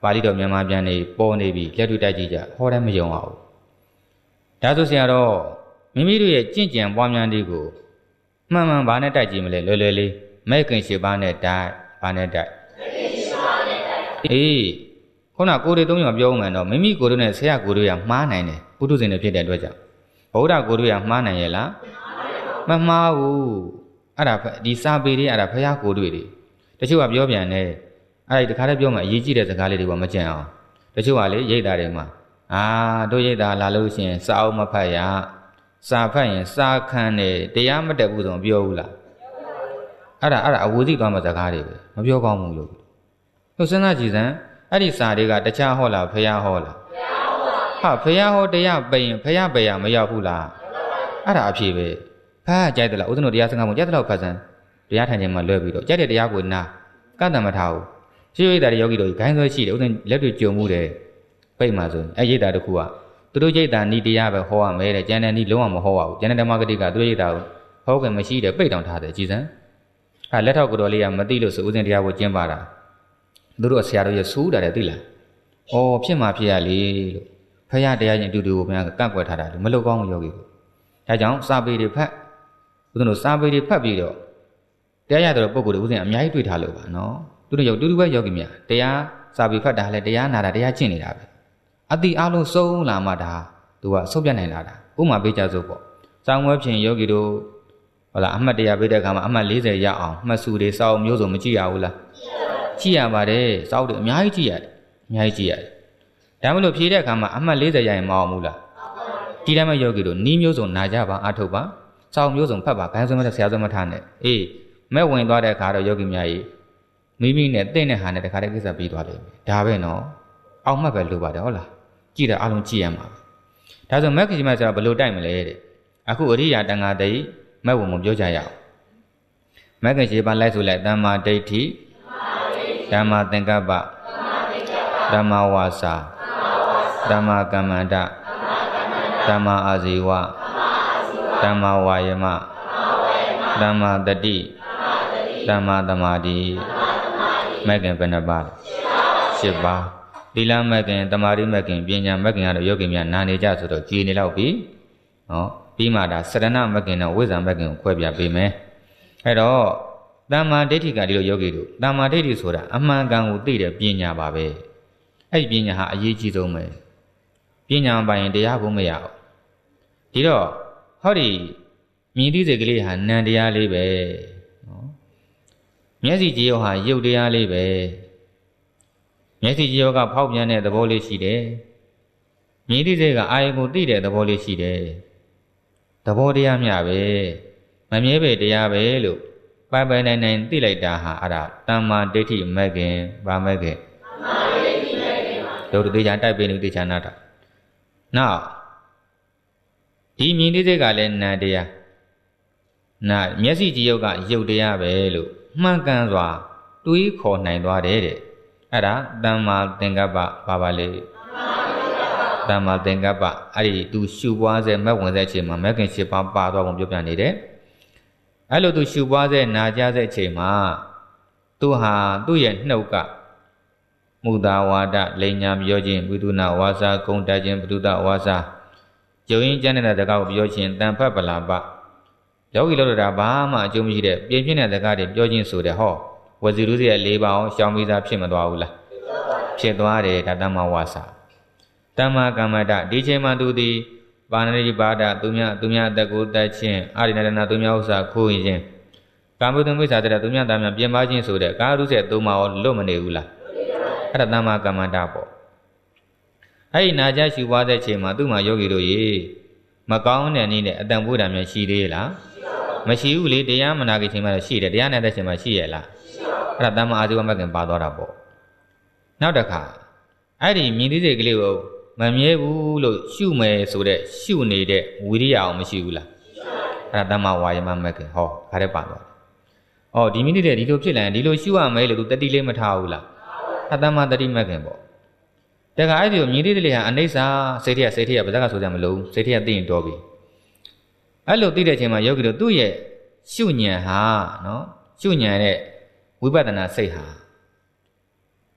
ပါဠိတော်မြန်မာပြန်နေပေါ်နေပြီလက်တွေ့တိုက်ကြည့်ကြဟောတယ်မယုံအောင်ဒါဆိုဆရာတော့မိမိတို့ရဲ့ကြင့်ကြံပွားများလေးကိုမှန်မှန်ဘာနဲ့တိုက်ကြည့်မလဲလွယ်လွယ်လေးမဲ့ခင်ရှိပါနဲ့တိုက်ဘာနဲ့တိုက်မဲ့ခင်ရှိပါနဲ့တိုက်အေးခုနကိုယ်တွေသုံးယောက်ပြောမှန်တော့မိမိကိုယ်တို့နဲ့ဆရာကိုယ်တို့ရမှားနိုင်တယ်ပုထုဇဉ်တွေဖြစ်တဲ့အတွက်ကြောင့်ဗုဒ္ဓကိုယ်တို့ရမှားနိုင်ရဲ့လားမမှားဘူးအဲ့ဒါဒီစာပေတွေအဲ့ဒါဖရာကိုယ်တွေတွေတချို့ကပြောပြန်တယ်အဲ့ဒီတခါတည်းပြောမှအရေးကြီးတဲ့စကားလေးတွေကမကျန်အောင်တချို့ကလေရိတ်သားတွေမှာအာတို့ရိတ်သားလာလို့ရှိရင်စာအုပ်မဖတ်ရစာဖတ်ရင်စာခန်းနဲ့တရားမတက်ဘူးဆိုမပြောဘူးလားအဲ့ဒါအဲ့ဒါအဝူစီသွားမှစကားတွေပဲမပြောကောင်းဘူးလို့သူစဉ်းစားကြည့်စမ်းအဲ့ဒီစာတွေကတခြားဟောလားဖရာဟောလားဟာဖရာဟောတရားပိရင်ဖရာပိရမရောက်ဘူးလားအဲ့ဒါအဖြစ်ပဲဖားကြိုက်တယ်လားဦးဇင်းတို့တရားစကားမို့ကြက်တဲ့လောက်ဖတ်စမ်းတရားထိုင်ခြင်းမှာလွဲပြီးတော့ကြက်တဲ့တရားကိုနာကတ္တမထားဘူးရှိရိတ်တာတွေယောဂီတို့ဂိုင်းဆွဲရှိတယ်ဦးဇင်းလက်တွေကြုံမှုတယ်ပိတ်မှာဆိုရင်အဲ့ရိတ်တာတစ်ခုကသူတို့ရိတ်တာနီးတရားပဲဟောရမယ်တဲ့ကျန်တဲ့နီးလုံးဝမဟောရဘူးကျန်တဲ့ဓမ္မဂတိကသူတို့ရိတ်တာကိုဟောခင်မရှိတယ်ပိတ်တောင်ထားတယ်ကြည်စမ်းအဲ့လက်ထောက်ကတော့လေးကမသိလို့ဆိုဦးဇင်းတရားကိုကျင်းပါတာသူတို့ဆရာတို့ရဲ့စူးတာတဲ့သိလားဩဖြစ်မှာဖြစ်ရလေလို့ဖရာတရားချင်းအတူတူကိုဘုရားကကန့်ကွက်ထားတာလို့မလုပ်ကောင်းဘူးယောဂီကိုဒါကြောင့်စာပေတွေဖတ်ဦးဇင်းတို့စာပေတွေဖတ်ပြီးတော့တရားရတဲ့ပုဂ္ဂိုလ်တွေဦးဇင်းအများကြီးတွေ့ထားလို့ပါနော်သူတို့ယောတူတူပဲယောဂီများတရားစာပေဖတ်တာလဲတရားနာတာတရားကျင့်နေတာပဲအတိအလုံးစုံလာမှဒါသူကဆုတ်ပြတ်နိုင်လာတာဥမာပေးကြစို့ပေါ့စောင်းဝဲဖြင့်ယောဂီတို့ဟုတ်လားအမှတ်တရားပေးတဲ့အခါမှာအမှတ်၄၀ရအောင်မှတ်စုတွေစောင်းမျိုးစုံမကြည့်ရဘူးလားကြည့်ရပါတယ်စောင်းတွေအများကြီးကြည့်ရတယ်အများကြီးကြည့်ရတယ်ဒါမှမဟုတ်ဖြေတဲ့အခါမှာအမှတ်၄၀ရရင်မအောင်ဘူးလားဒီတိုင်းမှာယောဂီတို့နီးမျိုးစုံနာကြပါအထုတ်ပါစောင်းမျိုးစုံဖတ်ပါဘိုင်းဆွဲမတဲ့ဆရာဆွဲမထားနဲ့အေးမဲ့ဝင်သွားတဲ့အခါတော့ယောဂီများကြီးမိမိနဲ့တင့်တဲ့ဟာနဲ့တခါတည်းကိစ္စပြီးသွားလိမ့်မယ်ဒါပဲနော်အောင်မှတ်ပဲလို့ပါတယ်ဟုတ်လားကြည့်တယ်အလုံးကြည့်ရမှာဒါဆိုမက်ခင်မဆိုတာဘယ်လိုတိုက်မလဲတဲ့အခုအရိယာတန်ဃာတိမက်ဝင်မပြောကြရအောင်မက်ခင်ရှိပါလိုက်ဆိုလိုက်တမ္မာဒိဋ္ဌိဓမ္မာသင်္ကပ္ပဓမ္မာဝါစာဓမ္မာကမ္မန္တဓမ္မာအာဇီဝဓမ္မာဝါယမဓမ္မာတတိဓမ္မာသမာဓိမဂ်ခင်ဘယ်နှပါးရှစ်ပါးသီလမဂ်ခင်သမာဓိမဂ်ခင်ပညာမဂ်ခင်ကတော့ယောဂီများနာနေကြဆိုတော့ကြည်နေတော့ပြီနော်ပြီးမှဒါစရဏမဂ်ခင်နဲ့ဝိဇ္ဇာမဂ်ခင်ကိုခွဲပြပေးမယ်အဲ့တော့တမ္မာဒိဋ္ဌိကဒီလိုယောဂီတို့တမ္မာဒိဋ္ဌိဆိုတာအမှန်ကန်ကိုသိတဲ့ပညာပါပဲအဲ့ဒီပညာဟာအရေးကြီးဆုံးပဲပညာမပိုင်ရင်တရားကိုမရဘူးဒီတော့ဟောဒီမြင်သိစိတ်ကလေးဟာနံတရားလေးပဲနော်မျက်စိကြည်ရောဟာရုပ်တရားလေးပဲမျက်စိကြည်ရောကဖောက်ပြန်တဲ့သဘောလေးရှိတယ်မြင်သိစိတ်ကအာယုကိုသိတဲ့သဘောလေးရှိတယ်သဘောတရားမျှပဲမမြဲပဲတရားပဲလို့ပိုင်ပိုင်နိုင်နိုင်သိလိုက်တာဟာအဲ့ဒါတမ္မာဒိဋ္ဌိမဂ်ခင်ဗာမဂ်ခင်တမ္မာဒိဋ္ဌိမဂ်ခင်ပါတို့တေချာတိုက်ပေးနေတေချာနာတာနောက်ဒီမြင်သိစိတ်ကလည်းနံတရားနာမျက်စိကြည်ရုပ်ကရုပ်တရားပဲလို့မှန်ကန်စွာတွေးခေါ်နိုင်သွားတယ်တဲ့အဲ့ဒါတမ္မာသင်္ကပ္ပဘာပါလဲတမ္မာသင်္ကပ္ပအဲ့ဒီသူရှုပွားစေမက်ဝင်တဲ့အချိန်မှာမက်ခင်ရှစ်ပါးပါသွားပုံပြောပြနေတယ်အဲ့လိုသူရှုပွားစေနာကြတဲ့အချိန်မှာသူဟာသူ့ရဲ့နှုတ်ကမူတာဝါဒလိညာပြောခြင်းဝိတုနာဝါစာဂုံတက်ခြင်းပတုတဝါစာကျုံရင်းကျမ်းတဲ့တကားကိုပြောခြင်းတန်ဖတ်ပလာပယောဂီလို့တာဘာမှအကျိုးမရှိတဲ့ပြင်းပြင်းတဲ့စကားတွေပြောခြင်းဆိုတဲ့ဟောဝဇီရုစီရဲ့လေးပါအောင်ရှောင်းပြီးသားဖြစ်မသွားဘူးလားဖြစ်သွားတယ်ဒါတမ္မာဝါစာတမ္မာကမ္မတဒီချိန်မှာသူသည်ပါဏိပါဒသူများသူများအသက်ကိုတတ်ခြင်းအာရိဏဒနာသူများဥစ္စာခိုးခြင်းကာမုဒ္ဒမိစ္ဆာတဲ့သူများသားများပြင်ပခြင်းဆိုတဲ့ကာရုစေသုံးပါးလွတ်မနေဘူးလားအဲ့ဒါတမ္မာကမ္မတပေါ့အဲ့ဒီနာကြရှုပွားတဲ့ချိန်မှာသူ့မှာယောဂီတို့ရေမကောင်းတဲ့နည်းနဲ့အတန်ဖိုးတာများရှိသေးလားမရှိဘူးလေတရားမနာခင်ချိန်မှာရှိတယ်တရားနဲ့တဲ့ချိန်မှာရှိရဲ့လားအဲ့ဒါတမ္မာအာဇီဝမဂ်ခင်ပါသွားတာပေါ့နောက်တစ်ခါအဲ့ဒီမြင်သိစိတ်ကလေးကိုမမြဲဘူးလို့ရှုမယ်ဆိုတဲ့ရှုနေတဲ့ဝိရိယအောင်မရှိဘူးလားအဲ့ဒါတမ္မာဝါယမမဂ်ခင်ဟောခါတဲ့ပါသွားတယ်ဩဒီမိနစ်တည်းဒီလိုဖြစ်လာရင်ဒီလိုရှုရမယ်လို့သူတတိလေးမထားဘူးလားအတ္တမတတိမဂ်ခင်ပေါ့တခါအဲ့ဒီကိုမြင်သိစိတ်လေးဟာအနိစ္စစိတ်ထရစိတ်ထရဘာသာကဆိုကြမလို့စိတ်ထရသိရင်တော်ပြီအဲ့လိုသိတဲ့အချိန်မှာယောဂီတို့သူ့ရဲ့ရှုဉဏ်ဟာနော်ရှုဉဏ်နဲ့ဝိပဿနာစိတ်ဟာ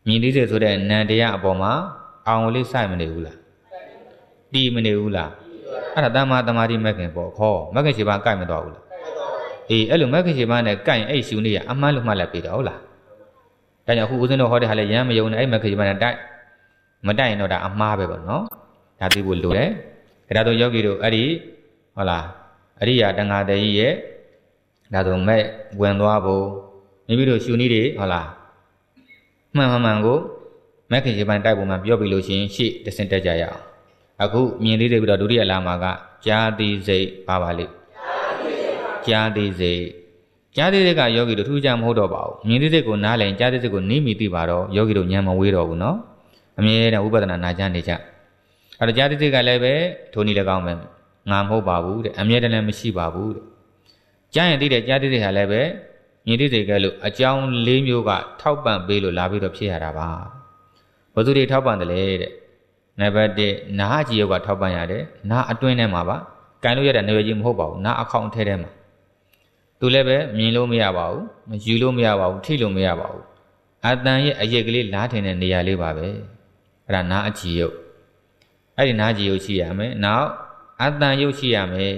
မြင်သိစိတ်ဆိုတဲ့နံတရားအပေါ်မှာအောင်လေးစိုက်မနေဘူးလားတီးမနေဘူးလားအဲ့ဒါတမ္မာတမာတိမဂ်ခင်ပေါ့ခေါ်မဂ်ခင်ရှိပါကိုက်မသွားဘူးလားအေးအဲ့လိုမဂ်ခင်ရှိပါနဲ့ကိုက်အဲ့ရှုနေရအမှန်လို့မှတ်လိုက်ပြီတော့ဟုတ်လားဒါကြောင့်အခုဦးဇင်းတို့ဟောတဲ့ဟာလဲရမ်းမယုံနဲ့အဲ့မဂ်ခင်ရှိပါနဲ့တိုက်မတိုက်ရင်တော့ဒါအမှားပဲပေါ့နော်ဒါသိဖို့လိုတယ်ဒါတော့ယောဂီတို့အဲ့ဒီဟုတ်လားအရိယာတန်ဃာတည်းရဲ့ဒါဆိုမဲ့ဝင်သွားဖို့မိမိတို့ရှုနည်းတွေဟုတ်လားမှန်မှန်မှန်ကိုမက်ခင်ရှိပိုင်းတိုက်ပုံမှာပြောပြလို့ရှိရင်ရှေ့တဆင့်တက်ကြရအောင်အခုမြင်သေးတယ်ပြီးတော့ဒုတိယလာမှာကကြာတိစိတ်ပါပါလိကြာတိစိတ်ကြာတိစိတ်ကယောဂီတို့ထူးခြားမဟုတ်တော့ပါဘူးမြင်သေးစိတ်ကိုနားလည်ကြာတိစိတ်ကိုနိမိသိပါတော့ယောဂီတို့ဉာဏ်မဝေးတော့ဘူးနော်အမြဲတမ်းဝိပဿနာနာကြားနေကြအဲ့တော့ကြာတိစိတ်ကလည်းပဲထိုနည်းလည်းကောင်းပဲငါမဟုတ်ပါဘူးတဲ့အမြဲတမ်းလည်းမရှိပါဘူးတဲ့ကြားရင်သိတဲ့ကြာတိစိတ်ဟာလည်းပဲမြင်သိစိတ်ကလို့အကြောင်း၄မျိုးကထောက်ပံ့ပေးလို့လာပြီးတော့ဖြစ်ရတာပါဘယ်သူတွေထောက်ပံ့တယ်လဲတဲ့နံပါတ်၁နားကြည်ယောကထောက်ပံ့ရတယ်နားအတွင်းထဲမှာပါကန်လို့ရတဲ့နေရာကြီးမဟုတ်ပါဘူးနားအခေါင်ထဲထဲမှာသူလည်းပဲမြင်လို့မရပါဘူးမယူလို့မရပါဘူးထိလို့မရပါဘူးအတန်ရဲ့အရိပ်ကလေးလားထင်တဲ့နေရာလေးပါပဲအဲ့ဒါနားအကြည်ယောအဲ့ဒီနားကြည်ယောရှိရမယ်နောက်အတန်ယုတ်ရှိရမယ်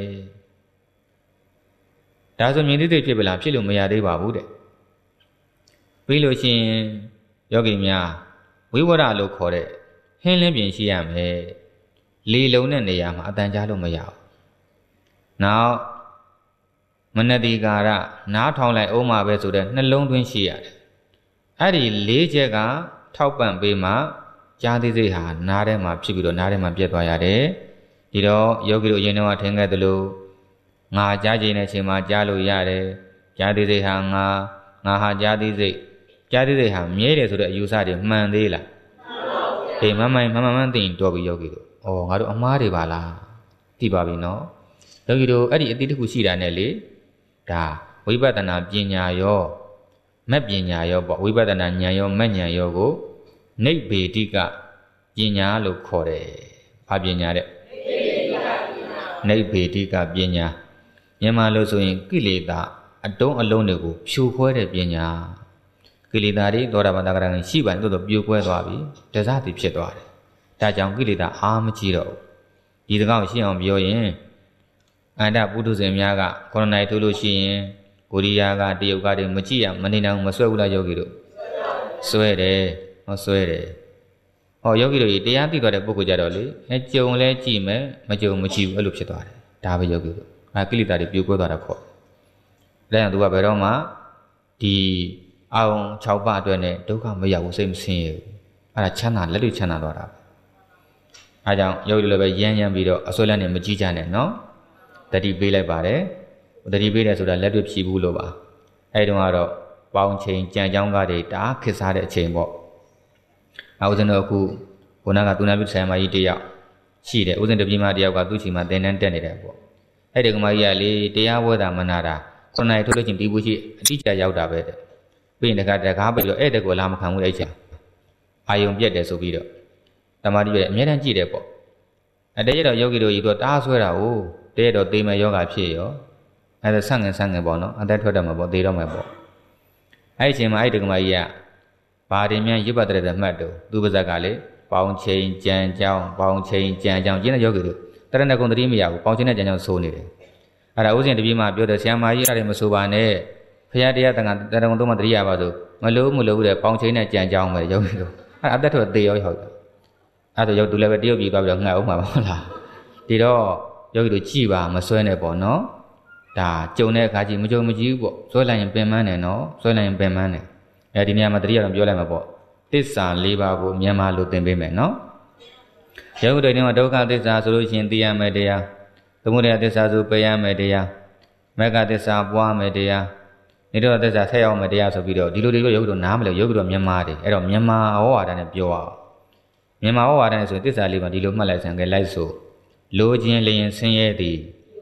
ဒါဆိုမြင်သိသိဖြစ်ပလားဖြစ်လို့မရသေးပါဘူးတဲ့ပြီးလို့ရှိရင်ယောဂီများဝိဝရလို့ခေါ်တဲ့ဟင်းလင်းပြင်ရှိရမယ်လေလုံးတဲ့နေရာမှာအတန်ကြားလို့မရဘူးနောက်မနတိကာရနားထောင်လိုက်အောင်မှာပဲဆိုတဲ့နှလုံးသွင်းရှိရတယ်အဲ့ဒီလေးချက်ကထောက်ပံ့ပေးမှကြားသိစိတ်ဟာနားထဲမှာဖြစ်ပြီးတော့နားထဲမှာပြတ်သွားရတယ်ဒီတော့ယောဂီတို့အရင်တော့ထင်ခဲ့သလိုငါကြားခြင်းတဲ့အချိန်မှာကြားလို့ရတယ်ကြားသိစိတ်ဟာငါငါဟာကြားသိစိတ်ကြားသိစိတ်ဟာမြဲတယ်ဆိုတဲ့အယူဆတွေမှန်သေးလားမှန်ပါဘူးအေးမမှန်မမှန်မှန်သိရင်တော်ပြီယောဂီတို့ဩငါတို့အမှားတွေပါလားသိပါပြီနော်ယောဂီတို့အဲ့ဒီအတိတ်တစ်ခုရှိတာနဲ့လေဒါဝိပဿနာပညာရောမက်ပညာရောပေါ့ဝိပဿနာဉာဏ်ရောမက်ဉာဏ်ရောကိုနိဗ္ဗေတိကပညာလို့ခေါ်တယ်ဘာပညာတဲ့နိဗ္ဗေတိကပညာမြန်မာလို့ဆိုရင်ကိလေသာအတုံးအလုံးတွေကိုဖြိုခွဲတဲ့ပညာကိလေသာတွေသောတာပန်တဂရကရှိပါတယ်သို့တော့ပြိုကွဲသွားပြီတစသည်ဖြစ်သွားတယ်ဒါကြောင့်ကိလေသာအားမကြီးတော့ဘူးဒီတကောက်ရှင်းအောင်ပြောရင်အန္တပုထုဇဉ်များကခொနနိုင်ထိုးလို့ရှိရင်ကိုရီးယားကတရုတ်ကတွေမကြည့်ရမနေနိုင်မဆွဲဘူးလားယောဂီတို့ဆွဲတယ်ဟောဆွဲတယ်ဟောယောဂီတို့တရားသိသွားတဲ့ပုဂ္ဂိုလ်ကြတော့လေအဲကြုံလဲကြည့်မယ်မကြုံမကြည့်ဘူးအဲ့လိုဖြစ်သွားတယ်ဒါပဲယောဂီတို့အဲကိလေသာတွေပြိုကွဲသွားတာခေါ်တယ်ဒါကြောင့်သူကဘယ်တော့မှဒီအောင်၆ပါးအတွက်နဲ့ဒုက္ခမရောက်ဘူးစိတ်မဆင်းရဲဘူးအဲ့ဒါချမ်းသာလက်တွေ့ချမ်းသာသွားတာပဲအဲကြောင့်ယောဂီတို့လည်းပဲရမ်းရမ်းပြီးတော့အစွဲလန်းနဲ့မကြည့်ကြနဲ့နော်တတိပေးလိုက်ပါတယ်တတိပေးတယ်ဆိုတာလက်တွေ့ဖြီးဘူးလို့ပါအဲဒီတော့ကတော့ပေါင်းချိန်ကြံကြောင်းကားတွေတအားခစ်စားတဲ့အချိန်ပေါ့အဲဦးဇင်းတို့အခုခုနကသူနာပြုဆရာမကြီးတယောက်ရှိတယ်ဦးဇင်းတပည့်မတယောက်ကသူ့ချီမှာသင်တန်းတက်နေတယ်ပေါ့အဲ့ဒီကမကြီးကလေတရားဝဲတာမနာတာခုနကထုတ်လို့ချင်းဒီဘူးရှိအတိအကျရောက်တာပဲတဲ့ပြီးရင်တခါတကားပြီးတော့အဲ့တဲ့ကိုလာမခံဘူးအဲ့ချာအာယုံပြက်တယ်ဆိုပြီးတော့တမာတိပဲအများတန်းကြည့်တယ်ပေါ့အဲ့တည်းရတော့ယောဂီတို့ကြီးတော့တားဆွဲတာကိုတည်းရတော့သေမယ်ယောဂဖြစ်ရောအဲ့ဒါဆန့်ငင်ဆန့်ငင်ပေါ့နော်အသက်ထွက်တယ်မှာပေါ့သေတော့မှာပေါ့အဲ့ဒီအချိန်မှာအဲ့ဒီကမကြီးကဘာတင်မြန်ရွတ်ပတ်တဲ့မှတ်တော့သူပါဇက်ကလေပေါင်းချိန်ကြံကြောင်းပေါင်းချိန်ကြံကြောင်းကျင်းတဲ့ယောဂီတို့တရဏဂုံတတိမရဘူးပေါင်းချိန်နဲ့ကြံကြောင်းဆိုးနေတယ်အဲ့ဒါဥစဉ်တပြေးမှပြောတယ်ဆရာမကြီးအဲ့ဒါမဆိုပါနဲ့ဖရာတရားတန်ခါတရဏဂုံတော့မှတတိယပါဆိုမလို့မလို့တဲ့ပေါင်းချိန်နဲ့ကြံကြောင်းပဲယောဂီတို့အဲ့အသက်ထွက်သေရောဟုတ်တယ်အဲ့တော့ယောသူလည်းပဲတရုတ်ပြည်သွားပြီးတော့ငှက်အောင်မှာပါဟုတ်လားဒီတော့ယောဂီတို့ကြည်ပါမဆွဲနဲ့ပေါ့နော်ဒါကြုံတဲ့အခါကြီးမကြုံမကြည့်ဘူးပေါ့ဆွဲလိုက်ရင်ပင်ပန်းတယ်နော်ဆွဲလိုက်ရင်ပင်ပန်းတယ်အဲဒီနေရာမှာတတိယတော့ပြောလိုက်မှာပေါ့သစ္စာ၄ပါးကိုမြန်မာလိုသင်ပေးမယ်နော်ယောဂီတွေထဲမှာဒုက္ခသစ္စာဆိုလို့ရှိရင်သိရမယ်တရားသမုဒယသစ္စာဆိုပယ်ရမယ်တရားမဂ္ဂသစ္စာပွားမယ်တရားနိရောဓသစ္စာဆက်ရောက်မယ်တရားဆိုပြီးတော့ဒီလိုတွေယောဂီတို့နားမလဲယောဂီတို့မြန်မာတွေအဲ့တော့မြန်မာဩဝါဒနဲ့ပြောအောင်မြန်မာဩဝါဒနဲ့ဆိုသစ္စာလေးပါဒီလိုမှတ်လိုက်စံကြလိုက်ဆိုလိုခြင်းလျင်ဆင်းရဲသည်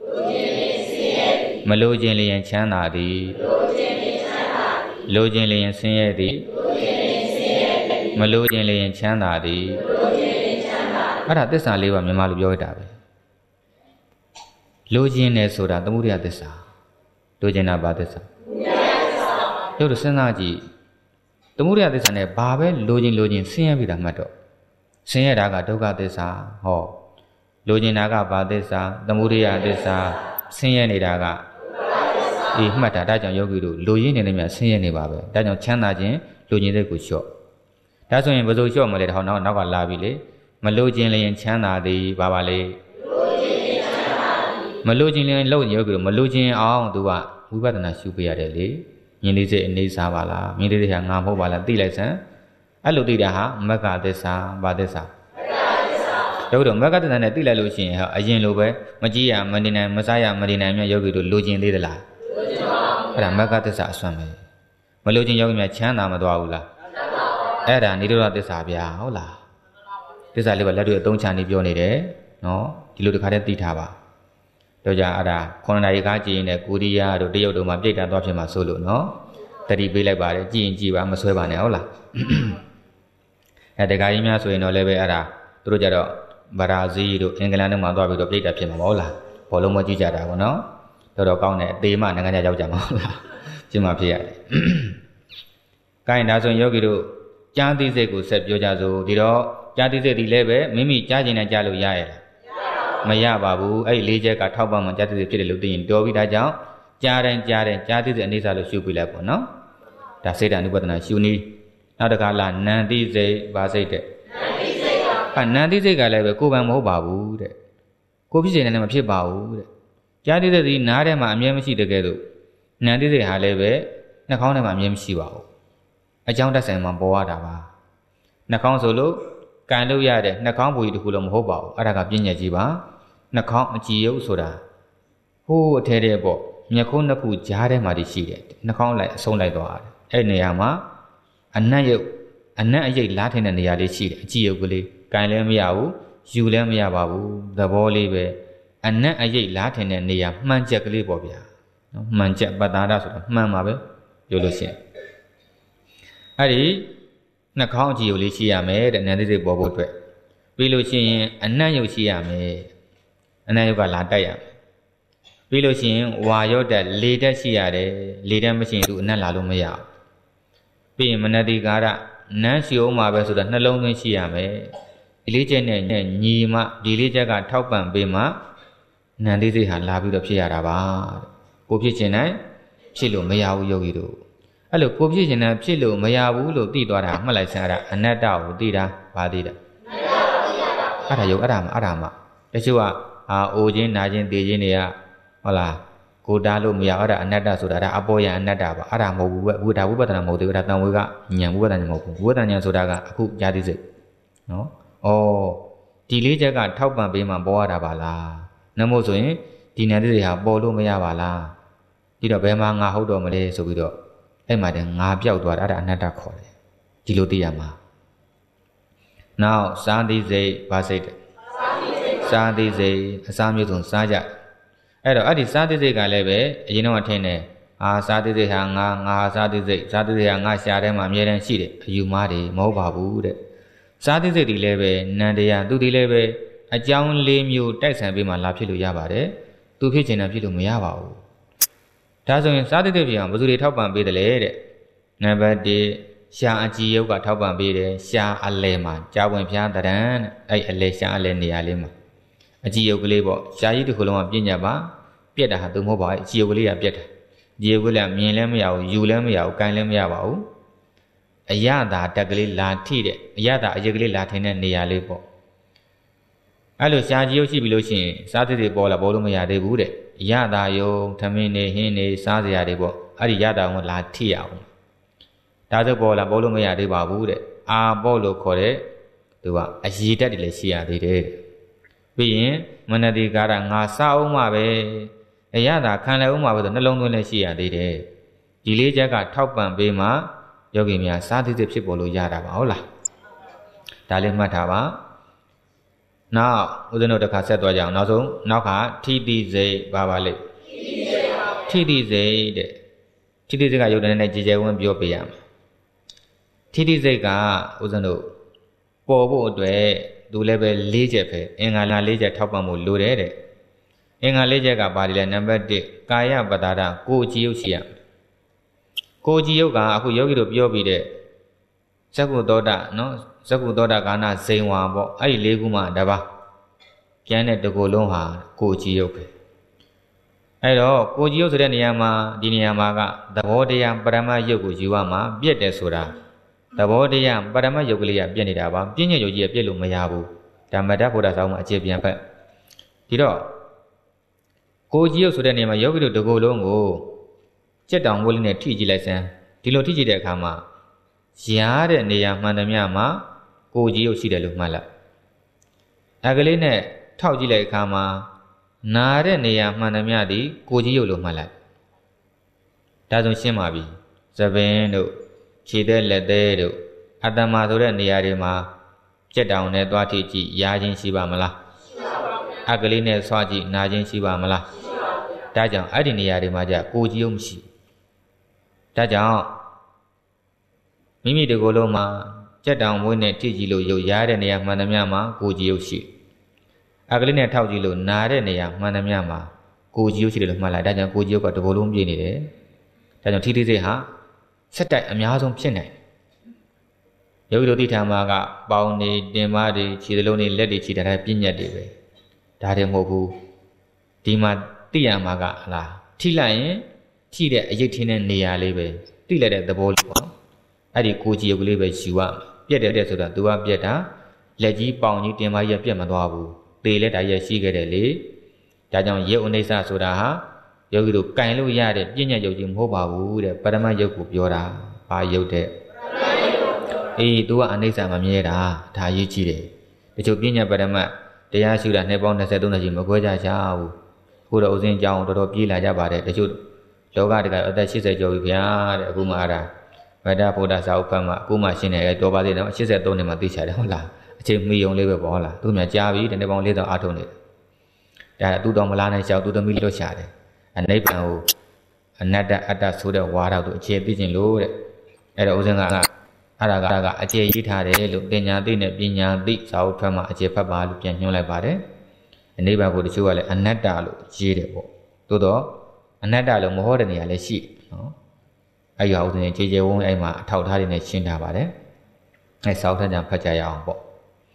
မလိုခြင်းလျင်ချမ်းသာသည်လိုခြင်းလျင်ဆင်းရဲသည်မလိုခြင်းလျင်ချမ်းသာသည်အဲ့ဒါသစ္စာလေးပါမြန်မာလိုပြောရတာပဲလိုခြင်းနဲ့ဆိုတာသမုဒယသစ္စာလိုခြင်းတာဘာသစ္စာရုပ်တို့စဉ်းစားကြည့်တမှုရိယသစ္စာနဲ့ဘာပဲလိုချင်လိုချင်ဆင်းရဲပြီးတာမှတ်တော့ဆင်းရဲတာကဒုက္ခသစ္စာဟောလိုချင်တာကဘာသစ္စာတမှုရိယသစ္စာဆင်းရဲနေတာကဒီမှတ်တာဒါကြောင့်ယောဂီတို့လိုရင်းနေနေမြဆင်းရဲနေပါပဲဒါကြောင့်ချမ်းသာခြင်းလိုချင်တဲ့ကိုလျှော့ဒါဆိုရင်ဘယ်လိုလျှော့မလဲတော့နောက်နောက်ကလာပြီလေမလိုချင်လျင်ချမ်းသာသည်ဘာပါလေမလိုချင်လျင်လို့ယောဂီတို့မလိုချင်အောင်သူကဝိပဿနာရှုပေးရတယ်လေမြင်လေးစိတ်အနေစားပါလားမြင်လေးစိတ်ဟာငါမဟုတ်ပါလားသိလိုက်စမ်းအဲ့လိုသိတာဟာမက္ခသစ္စာဘာသစ္စာတို့တော့မက္ခသစ္စာနဲ့သိလိုက်လို့ရှိရင်ဟာအရင်လိုပဲမကြည့်ရမနေနိုင်မစားရမနေနိုင်မြတ်ယောဂီတို့လိုချင်သေးသလားလိုချင်ပါဘူးအဲ့ဒါမက္ခသစ္စာအစွမ်းပဲမလိုချင်ယောဂီများချမ်းသာမသွားဘူးလားအဲ့ဒါနိရောဓသစ္စာဗျာဟုတ်လားသစ္စာလေးပါလက်တွေ့အသုံးချနေပြောနေတယ်နော်ဒီလိုတစ်ခါတည်းသိထားပါတော့ကြအဲ့ဒါခုနနာရီကားကြည့်ရင်လည်းကိုရီးယားတို့တရုတ်တို့မှာပြိတ္တာသွားဖြစ်မှာဆိုလို့နော်တတိပေးလိုက်ပါတယ်ကြည့်ရင်ကြည့်ပါမဆွဲပါနဲ့ဟုတ်လားအဲတခါကြီးများဆိုရင်တော့လည်းပဲအဲ့ဒါသူတို့ကြတော့ဘရာဇီးတို့အင်္ဂလန်တို့မှာသွားပြီးတော့ပြိတ္တာဖြစ်မှာမဟုတ်လားဘောလုံးမကြည့်ကြတာပေါ့နော်တော်တော်ကောင်းတယ်အသေးမှနိုင်ငံခြားရောက်ကြမှာဟုတ်လားဖြစ်မှာဖြစ်ရတယ်ကိုင်းဒါဆိုရင်ယောဂီတို့ကြားသိစိတ်ကိုဆက်ပြောကြစို့ဒီတော့ကြားသိစိတ်ဒီလည်းပဲမိမိကြားကျင်တဲ့ကြားလို့ရရဲ့လားမရပါဘူးအဲ့ဒီလေးချက်ကထောက်ပံ့မှကြားသိစိတ်ဖြစ်တယ်လို့သိရင်တော်ပြီဒါကြောင့်ကြားတိုင်းကြားတိုင်းကြားသိစိတ်အနေစာလို့ရှုပြလိုက်ပေါ့နော်ဒါစေတအနုပဒနာရှုနည်းနောက်တစ်ခါလာနန္တိစိတ်ဗာစိတ်တဲ့နန္တိစိတ်ကဟာနန္တိစိတ်ကလည်းပဲကိုယ်ပံမဟုတ်ပါဘူးတဲ့ကိုဖြစ်နေတယ်မဖြစ်ပါဘူးတဲ့ကြားသိစိတ်ဒီနားထဲမှာအမြဲမရှိတဲ့ကဲသို့နန္တိစိတ်ဟာလည်းပဲနှာခေါင်းထဲမှာအမြဲမရှိပါဘူးအကြောင်းတက်ဆိုင်မှာပေါ်ရတာပါနှာခေါင်းဆိုလို့ကန်လို့ရတဲ့နှာခေါင်းပူကြီးတစ်ခုလုံးမဟုတ်ပါဘူးအဲ့ဒါကပြဉ္ညာကြီးပါနှာခေါင်းအကြည်ရုပ်ဆိုတာဟိုးအထဲထဲပေါ့မျက်ခုံးနှစ်ခုကြားထဲမှာတည်းရှိတယ်နှာခေါင်းလိုက်အဆုံးလိုက်သွားတယ်အဲ့နေရာမှာအနတ်ရုပ်အနတ်အရိပ်လားထင်တဲ့နေရာလေးရှိတယ်အကြည်ရုပ်ကလေးကန်လည်းမရဘူးယူလည်းမရပါဘူးသဘောလေးပဲအနတ်အရိပ်လားထင်တဲ့နေရာမှန်ချက်ကလေးပေါ့ဗျာနော်မှန်ချက်ပတ္တာရဆိုတာမှန်ပါပဲပြောလို့ရှိရင်အဲ့ဒီနှာခေါင်းအကြည့်ရုပ်လေးရှိရမယ်တဲ့နန္တိစိတ်ပေါ်ဖို့အတွက်ပြီးလို့ရှိရင်အနတ်ရုပ်ရှိရမယ်အနတ်ရုပ်ကလာတိုက်ရမယ်ပြီးလို့ရှိရင်ဝါရော့တက်လေတက်ရှိရတယ်လေတက်မရှိရင်သူအနတ်လာလို့မရဘူးပြီးရင်မနတိကာရနန်းရှိအောင်မှာပဲဆိုတာနှလုံးသွင်းရှိရမယ်ဒီလေးချက်နဲ့ညီမှဒီလေးချက်ကထောက်ပံ့ပေးမှနန္တိစိတ်ဟာလာပြီးတော့ဖြစ်ရတာပါကိုဖြစ်ခြင်းနိုင်ဖြစ်လို့မရဘူးယောဂီတို့အဲ့လိုကိုဖြစ်ခြင်းနဲ့ဖြစ်လို့မရဘူးလို့သိသွားတာမှတ်လိုက်စမ်းအဲ့ဒါအနတ္တကိုသိတာဘာသိတာအဲ့ဒါယုတ်အဲ့ဒါမှအဲ့ဒါမှတချို့ကအာအိုခြင်းနာခြင်းသိခြင်းတွေကဟုတ်လားကိုတားလို့မရအဲ့ဒါအနတ္တဆိုတာဒါအပေါ်ရအနတ္တပါအဲ့ဒါမဟုတ်ဘူးဝိဒါဝိပဿနာမဟုတ်သေးဘူးဒါတန်ဝေကဉာဏ်ဝိပဿနာမဟုတ်ဘူးဝိပဿနာဉာဏ်ဆိုတာကအခုယာတိစိတ်နော်ဩဒီလေးချက်ကထောက်ပံ့ပေးမှပေါ်ရတာပါလားနမို့ဆိုရင်ဒီနန္တိစိတ်ဟာပေါ်လို့မရပါလားဒီတော့ဘယ်မှာငါဟုတ်တော့မလဲဆိုပြီးတော့အဲ့မှာတည်းငါပြောက်သွားတာအဲ့ဒါအနတ္တခေါ်တယ်ဒီလိုသိရမှာနောက်စားသိစိတ်ဗာစိတ်တဲ့စားသိစိတ်အစာမျိုးစုံစားကြအဲ့တော့အဲ့ဒီစားသိစိတ်ကလည်းပဲအရင်တော့ထင်တယ်အာစားသိစိတ်ဟာငါငါစားသိစိတ်စားသိစိတ်ဟာငါရှားထဲမှာအမြဲတမ်းရှိတယ်အယူမားတယ်မဟုတ်ပါဘူးတဲ့စားသိစိတ်ဒီလည်းပဲနန္တရားသူဒီလည်းပဲအကြောင်းလေးမျိုးတိုက်ဆိုင်ပေးမှလာဖြစ်လို့ရပါတယ်သူဖြစ်ချင်တာဖြစ်လို့မရပါဘူးဒါဆိုရင်စားသိစိတ်ဖြစ်အောင်ဘယ်သူတွေထောက်ပံ့ပေးတယ်လဲတဲ့နံပါတ်တစ်ရှားအကြည်ယုတ်ကထောက်ပံ့ပေးတယ်ရှားအလဲမှာကြာဝင်ဖျားတရံတဲ့အဲ့အလဲရှားအလဲနေရာလေးမှာအကြည်ယုတ်ကလေးပေါ့ရှားကြီးတစ်ခုလုံးကပြညတ်ပါပြက်တာဟာသူမဟုတ်ပါဘူးအကြည်ယုတ်ကလေးကပြက်တာအကြည်ယုတ်ကလေးကမြင်လည်းမရဘူးယူလည်းမရဘူးကန်လည်းမရပါဘူးအရသာတက်ကလေးလာထိတဲ့အရသာအရက်ကလေးလာထင်တဲ့နေရာလေးပေါ့အဲ့လိုရှားကြီးယုတ်ရှိပြီလို့ရှိရင်စားသိစိတ်ပေါ်လာပေါ်လို့မရသေးဘူးတဲ့ရတာယုံထမင်းနေဟင်းနေစားစရာတွေပေါ့အဲ့ဒီရတာကိုလာထိရအောင်ဒါဆိုပေါ်လာပေါ်လို့မရသေးပါဘူးတဲ့အာပေါ်လို့ခေါ်တဲ့သူကအရည်တက်တွေလည်းရှိရသေးတယ်ပြီးရင်မနတိကာရငါစားအောင်မှပဲအရသာခံလည်းအောင်မှပဲဆိုနှလုံးသွင်းလည်းရှိရသေးတယ်ဒီလေးချက်ကထောက်ပံ့ပေးမှယောဂီများစားသိစိတ်ဖြစ်ပေါ်လို့ရတာပါဟုတ်လားဒါလေးမှတ်ထားပါနောက်ဦးဇင်းတို့တစ်ခါဆက်သွားကြအောင်နောက်ဆုံးနောက်ကထိတိစိတ်ပါပါလိမ့်ထိတိစိတ်တဲ့ထိတိစိတ်ကရုပ်တည်းနဲ့ကြည်ကြဲဝန်းပြောပြရမယ်ထိတိစိတ်ကဦးဇင်းတို့ပေါ်ဖို့အတွက်သူလည်းပဲ၄ချက်ပဲအင်္ဂါလာ၄ချက်ထောက်ပံ့ဖို့လိုတယ်တဲ့အင်္ဂါ၄ချက်ကဘာလဲနံပါတ်တစ်ကာယပတ္တာရကိုယ်ကြည်ရုပ်ရှိရမယ်ကိုယ်ကြည်ရုပ်ကအခုယောဂီတို့ပြောပြီးတဲ့စကုသောတာနော်စကုသောတာကာဏဇိန်ဝါပေါ့အဲ့ဒီလေးခုမှတပါးကျန်တဲ့တကူလုံးဟာကိုကြည်ရုပ်ပဲအဲ့တော့ကိုကြည်ရုပ်ဆိုတဲ့နေရာမှာဒီနေရာမှာကသဘောတရားပရမတ်ရုပ်ကိုယူရမှာပြည့်တယ်ဆိုတာသဘောတရားပရမတ်ရုပ်ကလေးကပြည့်နေတာပါပြည့်ညက်ရုပ်ကြီးကပြည့်လို့မရဘူးဓမ္မတဗုဒ္ဓဆောင်းမှာအခြေပြန်ဖက်ဒီတော့ကိုကြည်ရုပ်ဆိုတဲ့နေရာမှာယောဂီတို့တကူလုံးကိုစက်တောင်ဝိုးလေးနဲ့ထိကြည့်လိုက်စမ်းဒီလိုထိကြည့်တဲ့အခါမှာရားတဲ့နေရာမှန်သမျှမှာကိုကြည်ရုပ်ရှိတယ်လို့မှတ်လိုက်အကလေးနဲ့ထောက်ကြည့်လိုက်အခါမှာနာတဲ့နေရာမှန်သမျှဒီကိုကြည်ရုပ်လို့မှတ်လိုက်ဒါဆိုရှင်းပါပြီသပင်တို့ခြေသက်လက်သေးတို့အတ္တမဆိုတဲ့နေရာတွေမှာကြက်တောင်နဲ့သွားထိကြည့်ရားခြင်းရှိပါမလားရှိပါပါဘုရားအကလေးနဲ့ဆွကြည့်နာခြင်းရှိပါမလားရှိပါဘူးဒါကြောင့်အဲ့ဒီနေရာတွေမှာじゃကိုကြည်ရုပ်မရှိဒါကြောင့်မိမိတို့ကိုယ်လုံးမှာကြက်တောင်မွေးနဲ့ထိကြည့်လို့ရုပ်ရားတဲ့နေရာမှန်သမျှမှာကိုကြည်ရုပ်ရှိအကလေးနဲ့ထောက်ကြည့်လို့နာတဲ့နေရာမှန်သမျှမှာကိုကြည်ရုပ်ရှိတယ်လို့မှတ်လိုက်ဒါကြောင့်ကိုကြည်ရုပ်ကတဘောလုံးပြည့်နေတယ်ဒါကြောင့်ထိထိစိတ်ဟာဆက်တိုက်အများဆုံးဖြစ်နိုင်ယောဂီတို့သိထားမှာကပေါင်းနေတင်မားတွေခြေသလုံးတွေလက်တွေခြေထားတဲ့ပြည့်ညက်တွေပဲဒါတွေမဟုတ်ဘူးဒီမှာသိရမှာကဟလားထိလိုက်ရင်ထိတဲ့အရိပ်ထင်းတဲ့နေရာလေးပဲသိလိုက်တဲ့သဘောလေးပေါ့အဲ့ဒီကိုကြည်ရုပ်ကလေးပဲယူရမယ်ပြက်တယ်တဲ့ဆိုတာ तू ကပြက်တာလက်ကြီးပေါင်ကြီးတင်မားကြီးပြက်မသွားဘူးသေလဲတာရဲ့ရှိခဲ့တယ်လေဒါကြောင့်ရုပ်အနိစ္စဆိုတာဟာယောဂီတို့ကင်လို့ရတဲ့ပြည့်ညက်ရုပ်ကြီးမဟုတ်ပါဘူးတဲ့ပရမတ်ရုပ်ကိုပြောတာဘာရုပ်တဲ့အေး तू ကအနိစ္စမမြဲတာဒါရေးကြည့်တယ်တချို့ပြည့်ညက်ပရမတ်တရားရှုတာနှစ်ပေါင်း၂၃နှစ်ကြီးမကွဲကြချဘူးခုတော့ဥစဉ်ကြောင်းတော်တော်ပြေးလာကြပါတယ်တချို့လောကတကအသက်၈၀ကျော်ပြီဗျာတဲ့အခုမှအားဒါဗဒ္ဓဗုဒ္ဓစာဥပ္ပမအခုမှရှင်းတယ်တော်ပါသေးတယ်၈၃နှစ်မှသိချတယ်ဟုတ်လားအချိန်မီုံလေးပဲပေါ့ဟုတ်လားသူများကြားပြီတနေ့ပေါင်း၄တော့အားထုတ်နေတယ်ဒါသူတော်မလားနိုင်ရှောက်သူသမီးလွတ်ရှာတယ်အနိဗ္ဗာန်ကိုအနတ္တအတ္တဆိုတဲ့ဝါဒတို့အခြေသိခြင်းလို့တဲ့အဲ့တော့ဥစဉ်ကအဲ့ဒါကအခြေရေးထားတယ်လို့ပညာသိနဲ့ပညာသိစာအုပ်ထွက်မှအခြေဖတ်ပါလို့ပြန်ညွှန်းလိုက်ပါတယ်အနိဗ္ဗာန်ကိုတချို့ကလည်းအနတ္တလို့ရေးတယ်ပေါ့သို့တော့အနတ္တလို့မဟုတ်တဲ့နေရာလည်းရှိနော်အဲ့ရောဥစဉ်ခြေခြေဝုန်းအဲ့မှာအထောက်ထားတွေနဲ့ရှင်းထားပါတယ်အဲ့စာအုပ်ထက်ကြဖတ်ကြရအောင်ပေါ့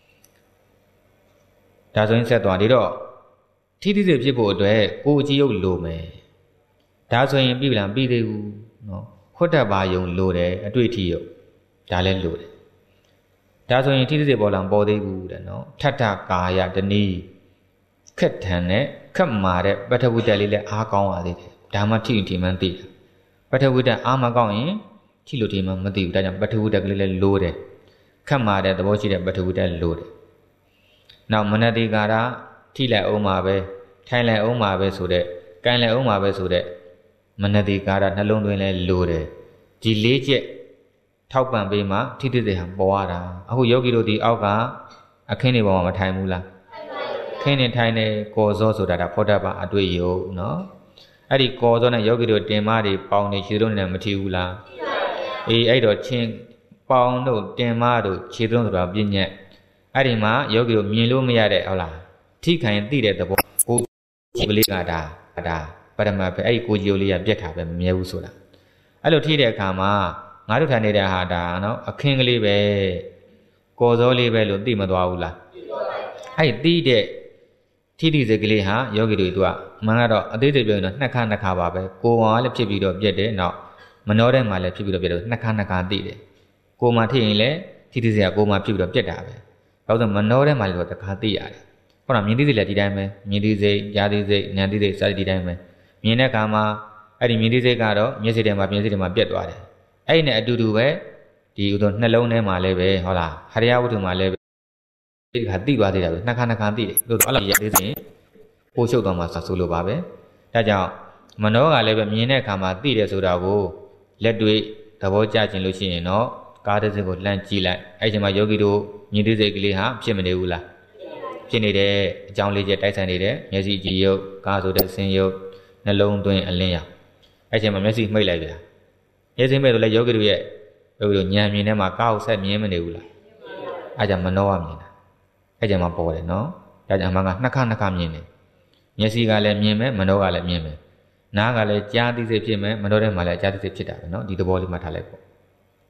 ဒါဆိုရင်ဆက်သွားဒီတော့ထိထိစိတ်ဖြစ်ဖို့အတွက်ကိုကြည်ရုပ်လိုမယ်ဒါဆိုရင်ပြီလားပြီးသေးဘူးနော်ခွတ်တတ်ပါယုံလိုတယ်အတွေ့အထိရုပ်ဒါလည်းလိုတယ်ဒါဆိုရင်ထိထိစိတ်ပေါ်လာမပေါ်သေးဘူးတဲ့နော်ထထကာယတနည်းခက်ထန်နဲ့ခက်မာတဲ့ပထဝီတက်လေးလည်းအားကောင်းပါသေးတယ်ဒါမှထိထိမှန်းသိတယ်ပထဝီတက်အားမကောင်းရင်ထိလို့ထိမှမသိဘူးဒါကြောင့်ပထဝီတက်ကလေးလည်းလိုတယ်ခက်မာတဲ့သဘောရှိတဲ့ပထဝီတက်လိုတယ်နောက်မနတိကာရထိလိုက်အောင်မှာပဲထိုင်လိုက်အောင်မှာပဲဆိုတဲ့ကန်လိုက်အောင်မှာပဲဆိုတဲ့မနတိကာရနှလုံးသွင်းလဲလိုတယ်ဒီလေးချက်ထောက်ပံ့ပေးမှထိထိစိတ်ဟာပေါ်ရတာအခုယောဂီတို့ဒီအောက်ကအခင်းတွေပေါ်မှာမထိုင်ဘူးလားခင်းနေထိုင်နေကောဇောဆိုတာဒါဖောတ္တပအတွေ့ရုံနော်အဲ့ဒီကောဇောနဲ့ယောဂီတို့တင်မတွေပေါင်နေခြေသုံးနေမထီဘူးလားအေးအဲ့တော့ချင်းပေါင်တို့တင်မတို့ခြေသုံးဆိုတာပြည့်ညက်အဲ့ဒီမှာယောဂီတို့မြင်လို့မရတဲ့ဟုတ်လားထိခိုင်သိတဲ့သဘောကိုကြည့်ကလေးကဒါဒါပရမတ်ပဲအဲ့ဒီကိုကြည်လေးကပြက်တာပဲမမြဲဘူးဆိုတာအဲ့လိုထိတဲ့အခါမှာငါတို့ထိုင်နေတဲ့ဟာဒါနော်အခင်းကလေးပဲကော်စောလေးပဲလို့သိမသွားဘူးလားအဲ့ဒီသိတဲ့ထိတိစိတ်ကလေးဟာယောဂီတို့ကမှန်ကတော့အသေးစိတ်ပြောရင်တော့နှစ်ခါနှစ်ခါပါပဲကိုယ်မှာလည်းဖြစ်ပြီးတော့ပြက်တယ်နောက်မနှောတဲ့မှာလည်းဖြစ်ပြီးတော့ပြက်တယ်နှစ်ခါနှစ်ခါသိတယ်ကိုယ်မှာထိရင်လည်းထိတိစိတ်ကကိုယ်မှာဖြစ်ပြီးတော့ပြက်တာပဲဘာလို့ဆိုမနှောတဲ့မှာလည်းတော့တစ်ခါသိရတယ်ဟုတ်လားမြင်သိစိတ်လည်းဒီတိုင်းပဲမြင်သိစိတ်ကြားသိစိတ်ဉာဏ်သိစိတ်စသည်ဒီတိုင်းပဲမြင်တဲ့အခါမှာအဲ့ဒီမြင်သိစိတ်ကတော့မျက်စိထဲမှာမျက်စိထဲမှာပြက်သွားတယ်အဲ့ဒီနဲ့အတူတူပဲဒီဥသောနှလုံးထဲမှာလည်းပဲဟုတ်လားဟရိယဝတ္ထုမှာလည်းပဲဒီခါသိသွားသေးတာပဲနှစ်ခါနှစ်ခါသိတယ်သို့တော့အဲ့လိုရသေးစဉ်ပို့ချုပ်သွားမှာဆိုလိုပါပဲဒါကြောင့်မနောကလည်းပဲမြင်တဲ့အခါမှာသိတယ်ဆိုတာကိုလက်တွေ့သဘောကျခြင်းလို့ရှိရင်တော့ကားတစ်စက်ကိုလှမ်းကြည့်လိုက်အဲ့ဒီမှာယောဂီတို့မြင်သိစိတ်ကလေးဟာဖြစ်မနေဘူးလားဖြစ်နေတဲ့အကြောင်းလေးချက်တိုက်ဆိုင်နေတဲ့မျက်စိကြည်ရုပ်ကားဆိုတဲ့ဆင်းရုပ်နှလုံးသွင်းအလင်းရောက်အဲ့ဒီမှာမျက်စိမှိတ်လိုက်ကြမျက်စိမှိတ်တော့လေယောဂီတို့ရဲ့ယောဂီတို့ဉာဏ်မြင်ထဲမှာကားကိုဆက်မြင်မနေဘူးလားအဲ့ကြောင့်မနှောရမြင်တာအဲ့ကြောင့်မပေါ်တယ်နော်ဒါကြောင့်အမှန်ကနှစ်ခါနှစ်ခါမြင်တယ်မျက်စိကလည်းမြင်မယ်မနှောကလည်းမြင်မယ်နားကလည်းကြားသိစိတ်ဖြစ်မယ်မနှောထဲမှာလည်းကြားသိစိတ်ဖြစ်တာပဲနော်ဒီသဘောလေးမှတ်ထားလိုက်ပေါ့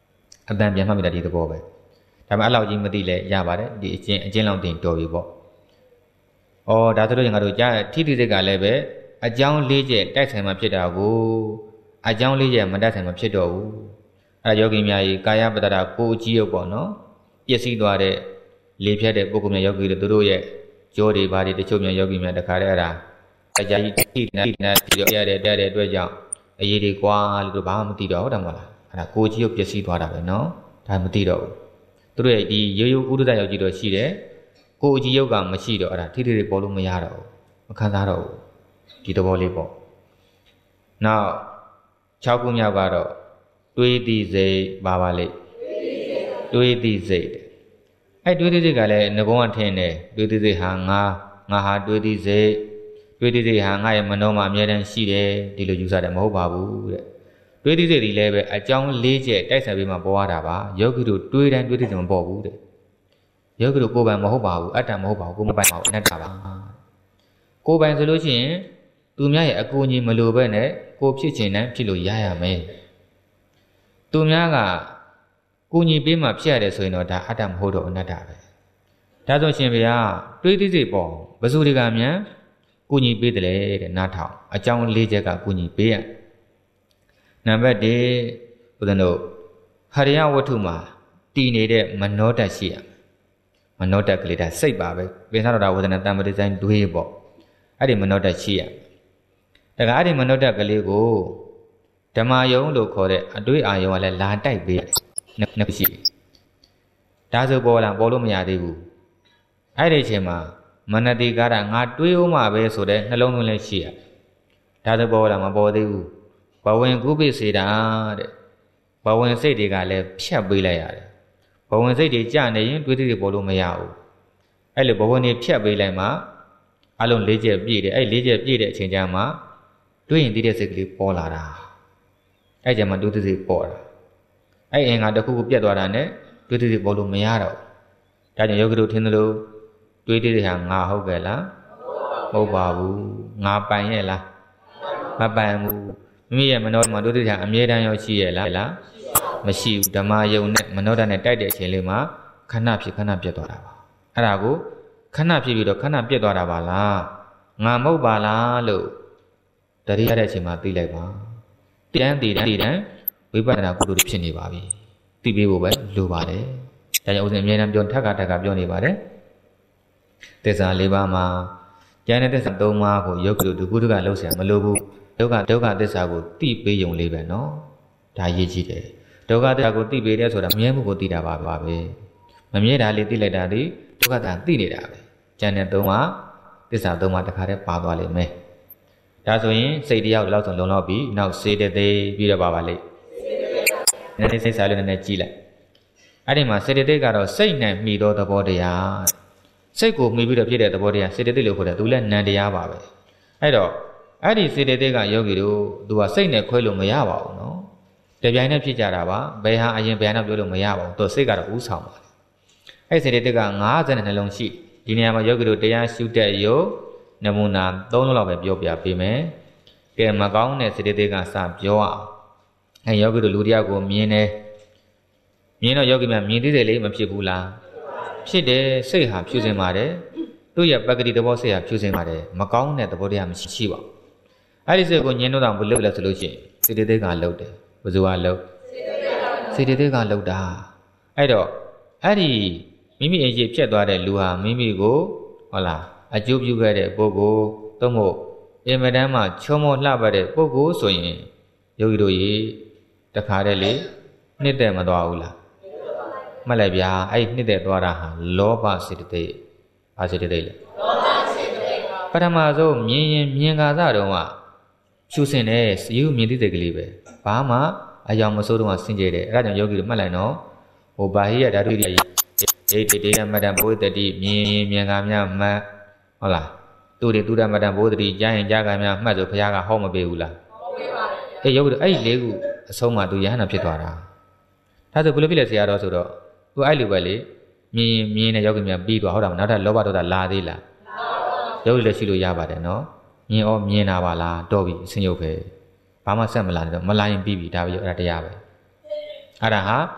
အတန်ပြန်မှတ်မိတာဒီသဘောပဲဒါပေမဲ့အဲ့လောက်ကြီးမသိလဲရပါတယ်ဒီအကျဉ်းအကျဉ်းလောက်တင်တော်ပြီပေါ့ဩဒါဆိုလို့ရင်ငါတို့ကြားထိတိစိတ်ကလည်းပဲအကြောင်းလေးချက်တိုက်ဆိုင်မှဖြစ်တာကိုအကြောင်းလေးချက်မတိုက်ဆိုင်မှဖြစ်တော့ဘူးအဲ့ဒါယောဂီများကြီးကာယပတ္တရာကိုယ်ကြီးရုပ်ပေါ့နော်ပျက်စီးသွားတဲ့လေဖြတ်တဲ့ပုဂ္ဂိုလ်များယောဂီတွေသူတို့ရဲ့ကြောတွေဘာတွေတချို့များယောဂီများတခါတည်းအဲ့ဒါအကြာကြီးထိနေနေပြီးတော့ရတဲ့တဲ့တဲ့အတွက်ကြောင့်အရေးတွေကွာလို့တို့ဘာမှမသိတော့ဟုတ်တယ်မဟုတ်လားအဲ့ဒါကိုယ်ကြီးရုပ်ပျက်စီးသွားတာပဲနော်ဒါမသိတော့ဘူးသူတို့ရဲ့ဒီရိုးရိုးဥဒ္ဒတယောက်ကြီးတော့ရှိတယ်ကိုယ်ကြီးရုပ်ကမရှိတော့အဲ့ဒါထိထိတွေပေါ်လို့မရတော့ဘူးမခံစားတော့ဘူးဒီသဘောလေးပေါ့နောက်၆ခုမြောက်ကတော့တွေးသိစိတ်ပါပါလိမ့်တွေးသိစိတ်အဲ့တွေးသိစိတ်ကလည်းငကုံးကထင်းတယ်တွေးသိစိတ်ဟာငါငါဟာတွေးသိစိတ်တွေးသိစိတ်ဟာငါရဲ့မနှောမှာအမြဲတမ်းရှိတယ်ဒီလိုယူဆတယ်မဟုတ်ပါဘူးတဲ့တွေးသိစိတ်ဒီလည်းပဲအကြောင်းလေးချက်တိုက်ဆိုင်ပြီးမှပေါ်ရတာပါယောဂီတို့တွေးတိုင်းတွေးသိစိတ်မပေါ်ဘူးတဲ့ယောဂီတို့ကိုယ်ပိုင်မဟုတ်ပါဘူးအတ္တမဟုတ်ပါဘူးကိုယ်မပိုင်ပါဘူးအနတ္တပါကိုယ်ပိုင်ဆိုလို့ရှိရင်သူများရဲ့အကူအညီမလိုပဲနဲ့ကိုဖြစ်ချင်တယ်ဖြစ်လို့ရရမယ်သူများကကူညီပေးမှဖြစ်ရတယ်ဆိုရင်တော့ဒါအတ္တမဟုတ်တော့အနတ္တပဲဒါဆိုရှင်ဗျာတွေးသိစိတ်ပေါ်ဘယ်သူတွေကမြန်ကူညီပေးတယ်လေတဲ့နားထောင်အကြောင်းလေးချက်ကကူညီပေးရနံပါတ်၁ဘုရားတို့ဟရိယဝတ္ထုမှာတည်နေတဲ့မနောတတ်ရှိရမနောတတ်ကလေးဒါစိတ်ပါပဲပင်စားတော်တာဝဒနာတံပတိဆိုင်တွေးပေါ့အဲ့ဒီမနောတတ်ရှိရဒါကအဲ့ဒီမနောတတ်ကလေးကိုဓမ္မယုံလို့ခေါ်တဲ့အတွေးအာယုံကလည်းလာတိုက်ပေးတယ်နှစ်ခုရှိတယ်ဒါဆိုပေါ်လာပေါ်လို့မရသေးဘူးအဲ့ဒီအချိန်မှာမနတိကာရငါတွေးဦးမှာပဲဆိုတဲ့နှလုံးသွင်းလည်းရှိရဒါဆိုပေါ်လာမပေါ်သေးဘူးဘဝင်ကုပိစေတာတဲ့ဘဝင်စိတ်တွေကလည်းဖြတ်ပေးလိုက်ရတယ်ဘဝင်စိတ်တွေကြာနေရင်တွေးတွေပေါ်လို့မရဘူးအဲ့လိုဘဝင်တွေဖြတ်ပေးလိုက်မှအလုံး၄ချက်ပြည့်တယ်အဲ့၄ချက်ပြည့်တဲ့အချိန်ကျမှတွေးရင်တည်တဲ့စိတ်ကလေးပေါ်လာတာအဲ့ကျမှတွေးတွေပေါ်တာအဲ့အင်္ဂါတစ်ခုခုပြတ်သွားတာနဲ့တွေးတွေပေါ်လို့မရတော့ဒါကြောင့်ယောဂီတို့ထင်သလိုတွေးတွေဟာငါဟုတ်ကဲ့လားမဟုတ်ပါဘူးငါပိုင်ရဲ့လားမပိုင်ဘူးမိမိရဲ့မနောမှာတွေးတွေဟာအမြဲတမ်းရောရှိရဲ့လားလားမရှိဘူးဓမ္မယုံနဲ့မနောဓာတ်နဲ့တိုက်တဲ့အချိန်လေးမှာခဏဖြစ်ခဏပြတ်သွားတာပါအဲ့ဒါကိုခဏဖြစ်ပြီးတော့ခဏပြတ်သွားတာပါလားငါမဟုတ်ပါလားလို့တတိယတဲ့အချိန်မှာသိလိုက်ပါတည်တန်းတည်တန်းတည်တန်းဝိပဿနာကုသိုလ်ဖြစ်နေပါပြီသိပေးဖို့ပဲလိုပါတယ်ဒါကြောင့်ဥစဉ်အမြဲတမ်းပြောထက်ကထက်ကပြောနေပါတယ်သစ္စာ၄ပါးမှာကျန်တဲ့သစ္စာ၃ပါးကိုယောဂီတို့ဒုက္ခဒုက္ခလောက်ဆရာမလိုဘူးဒုက္ခဒုက္ခသစ္စာကိုသိပေးရုံလေးပဲနော်ဒါရေးကြည့်တယ်ဒုက္ခသစ္စာကိုသိပေးတယ်ဆိုတာမြဲမှုကိုသိတာပါပါပဲမမြဲတာလေးသိလိုက်တာဒီဒုက္ခသစ္စာသိနေတာပဲကျန်တဲ့၃ပါးသစ္စာ၃ပါးတခါတည်းပါသွားလိမ့်မယ်ဒါဆိုရင်စိတ်တရားကိုလောက်ဆုံးလုံလောက်ပြီးနောက်စေတသိက်ပြီးတော့ပါပါလိမ့်နည်းနည်းစိတ်စားလို့နည်းနည်းကြည့်လိုက်အဲ့ဒီမှာစေတသိက်ကတော့စိတ်နဲ့မှီသောသဘောတရားစိတ်ကိုမှီပြီးတော့ဖြစ်တဲ့သဘောတရားစေတသိက်လို့ခေါ်တယ်သူလည်းနံတရားပါပဲအဲ့တော့အဲ့ဒီစေတသိက်ကယောဂီတို့သူကစိတ်နဲ့ခွဲလို့မရပါဘူးနော်တပြိုင်တည်းဖြစ်ကြတာပါဘယ်ဟာအရင်ဘယ်ဟာနောက်ပြောလို့မရပါဘူးသူစိတ်ကတော့ဥဆောင်ပါတယ်အဲ့စေတသိက်က၅၀နှလုံးရှိဒီနေရာမှာယောဂီတို့တရားရှုတဲ့ယောနမူနာ၃လုံးလောက်ပဲပြောပြပေးမယ်ကဲမကောင်းတဲ့စေတသိက်ကစပြောအောင်အဲယောဂီတို့လူတရားကိုမြင်တယ်မြင်တော့ယောဂီများမြင်သေးတယ်လေမဖြစ်ဘူးလားဖြစ်တယ်စိတ်ဟာဖြူစင်ပါတယ်သူ့ရဲ့ပဂတိသဘောစိတ်ဟာဖြူစင်ပါတယ်မကောင်းတဲ့သဘောတရားမရှိရှိပါဘူးအဲ့ဒီစိတ်ကိုညင်တော့တော့ဘယ်လုပ်လဲဆိုလို့ရှိရင်စေတသိက်ကလှုပ်တယ်ဘယ်သူကလှုပ်စေတသိက်ကလှုပ်တာအဲ့တော့အဲ့ဒီမိမိအရေးဖြစ်သွားတဲ့လူဟာမိမိကိုဟုတ်လားအကျိုးပြုခဲ့တဲ့ပုဂ္ဂိုလ်သို့မဟုတ်အင်မတန်မှချောမောလှပတဲ့ပုဂ္ဂိုလ်ဆိုရင်ယောဂီတို့ရေတခါတည်းလေနှစ်သက်မသွားဘူးလားမှတ်လိုက်ဗျာအဲ့နှစ်သက်သွားတာဟာလောဘစေတသိက်ဘာစေတသိက်လဲလောဘစေတသိက်ပါပထမဆုံးမြင်ရင်မြင်ကားစားတော့ကဖြူစင်တယ်စယူမြင်သိတဲ့ကလေးပဲဘာမှအယောင်မစိုးတော့ဆင်ကြတယ်အဲ့ဒါကြောင့်ယောဂီတို့မှတ်လိုက်နော်ဟိုဘာဟိယဓာတုရိယဒိဋ္ဌိဒေယမတံဘုဒ္ဓတိမြင်မြင်ကားများမှတ်ဟုတ်လားသူတွေသူရမတံဘုဒ္ဓတိကြားရင်ကြားကားများမှတ်ဆိုဘုရားကဟောမပေးဘူးလားဟောပေးပါတယ်အေးယောဂီတို့အဲ့ဒီလေးခုအဆုံးမှာသူယဟနာဖြစ်သွားတာဒါဆိုဘယ်လိုဖြစ်လဲဆရာတော်ဆိုတော့သူအဲ့လိုပဲလေမြင်မြင်တဲ့ယောဂီများပြီးသွားဟုတ်တာမနောက်ထပ်လောဘဒေါသလာသေးလားယောဂီလည်းရှိလို့ရပါတယ်နော်မြင်ဩမြင်တာပါလားတော့ပြီအစင်ရုပ်ပဲဘာမှဆက်မလာနဲ့တော့မလာရင်ပြီးပြီဒါပဲအဲ့ဒါတရားပဲအဲ့ဒါဟာ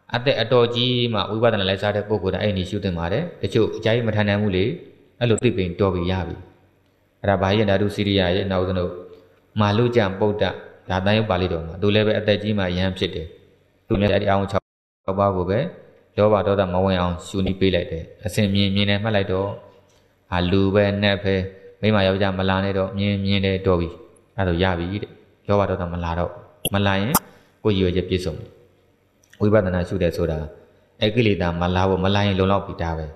အသက်အတော်ကြီးမှဝိပဿနာလိုက်စားတဲ့ပုဂ္ဂိုလ်တိုင်းအဲ့ဒီရှုသင်ပါတယ်တချို့အကြိုက်မထန်နိုင်ဘူးလေအဲ့လိုသိပင်တော်ပြီရပြီအဲ့ဒါဘာရဲ့ဓာတုစီရိယရဲ့နောက်ဆုံးမာလုကြံပုဒ္ဒဒါတန်ရုပ်ပါဠိတော်မှာသူလည်းပဲအသက်ကြီးမှယဟန်ဖြစ်တယ်သူလည်းအဲ့ဒီအောင်၆ပါးကိုပဲလောဘဒေါသမဝင်အောင်ရှုနေပေးလိုက်တယ်အစဉ်မြင်မြင်နဲ့မှတ်လိုက်တော့ဟာလူပဲနတ်ပဲမိမယောက်ျားမလာနဲ့တော့မြင်မြင်တယ်တော်ပြီအဲ့ဒါရပြီတဲ့လောဘဒေါသမလာတော့မလာရင်ကိုယ်ရည်ရွယ်ချက်ပြည့်စုံတယ်ဝိပဿနာရှုတယ်ဆိုတာအကိလေသာမလာဘူးမလာရင်လုံလောက်ပြီဒါပဲ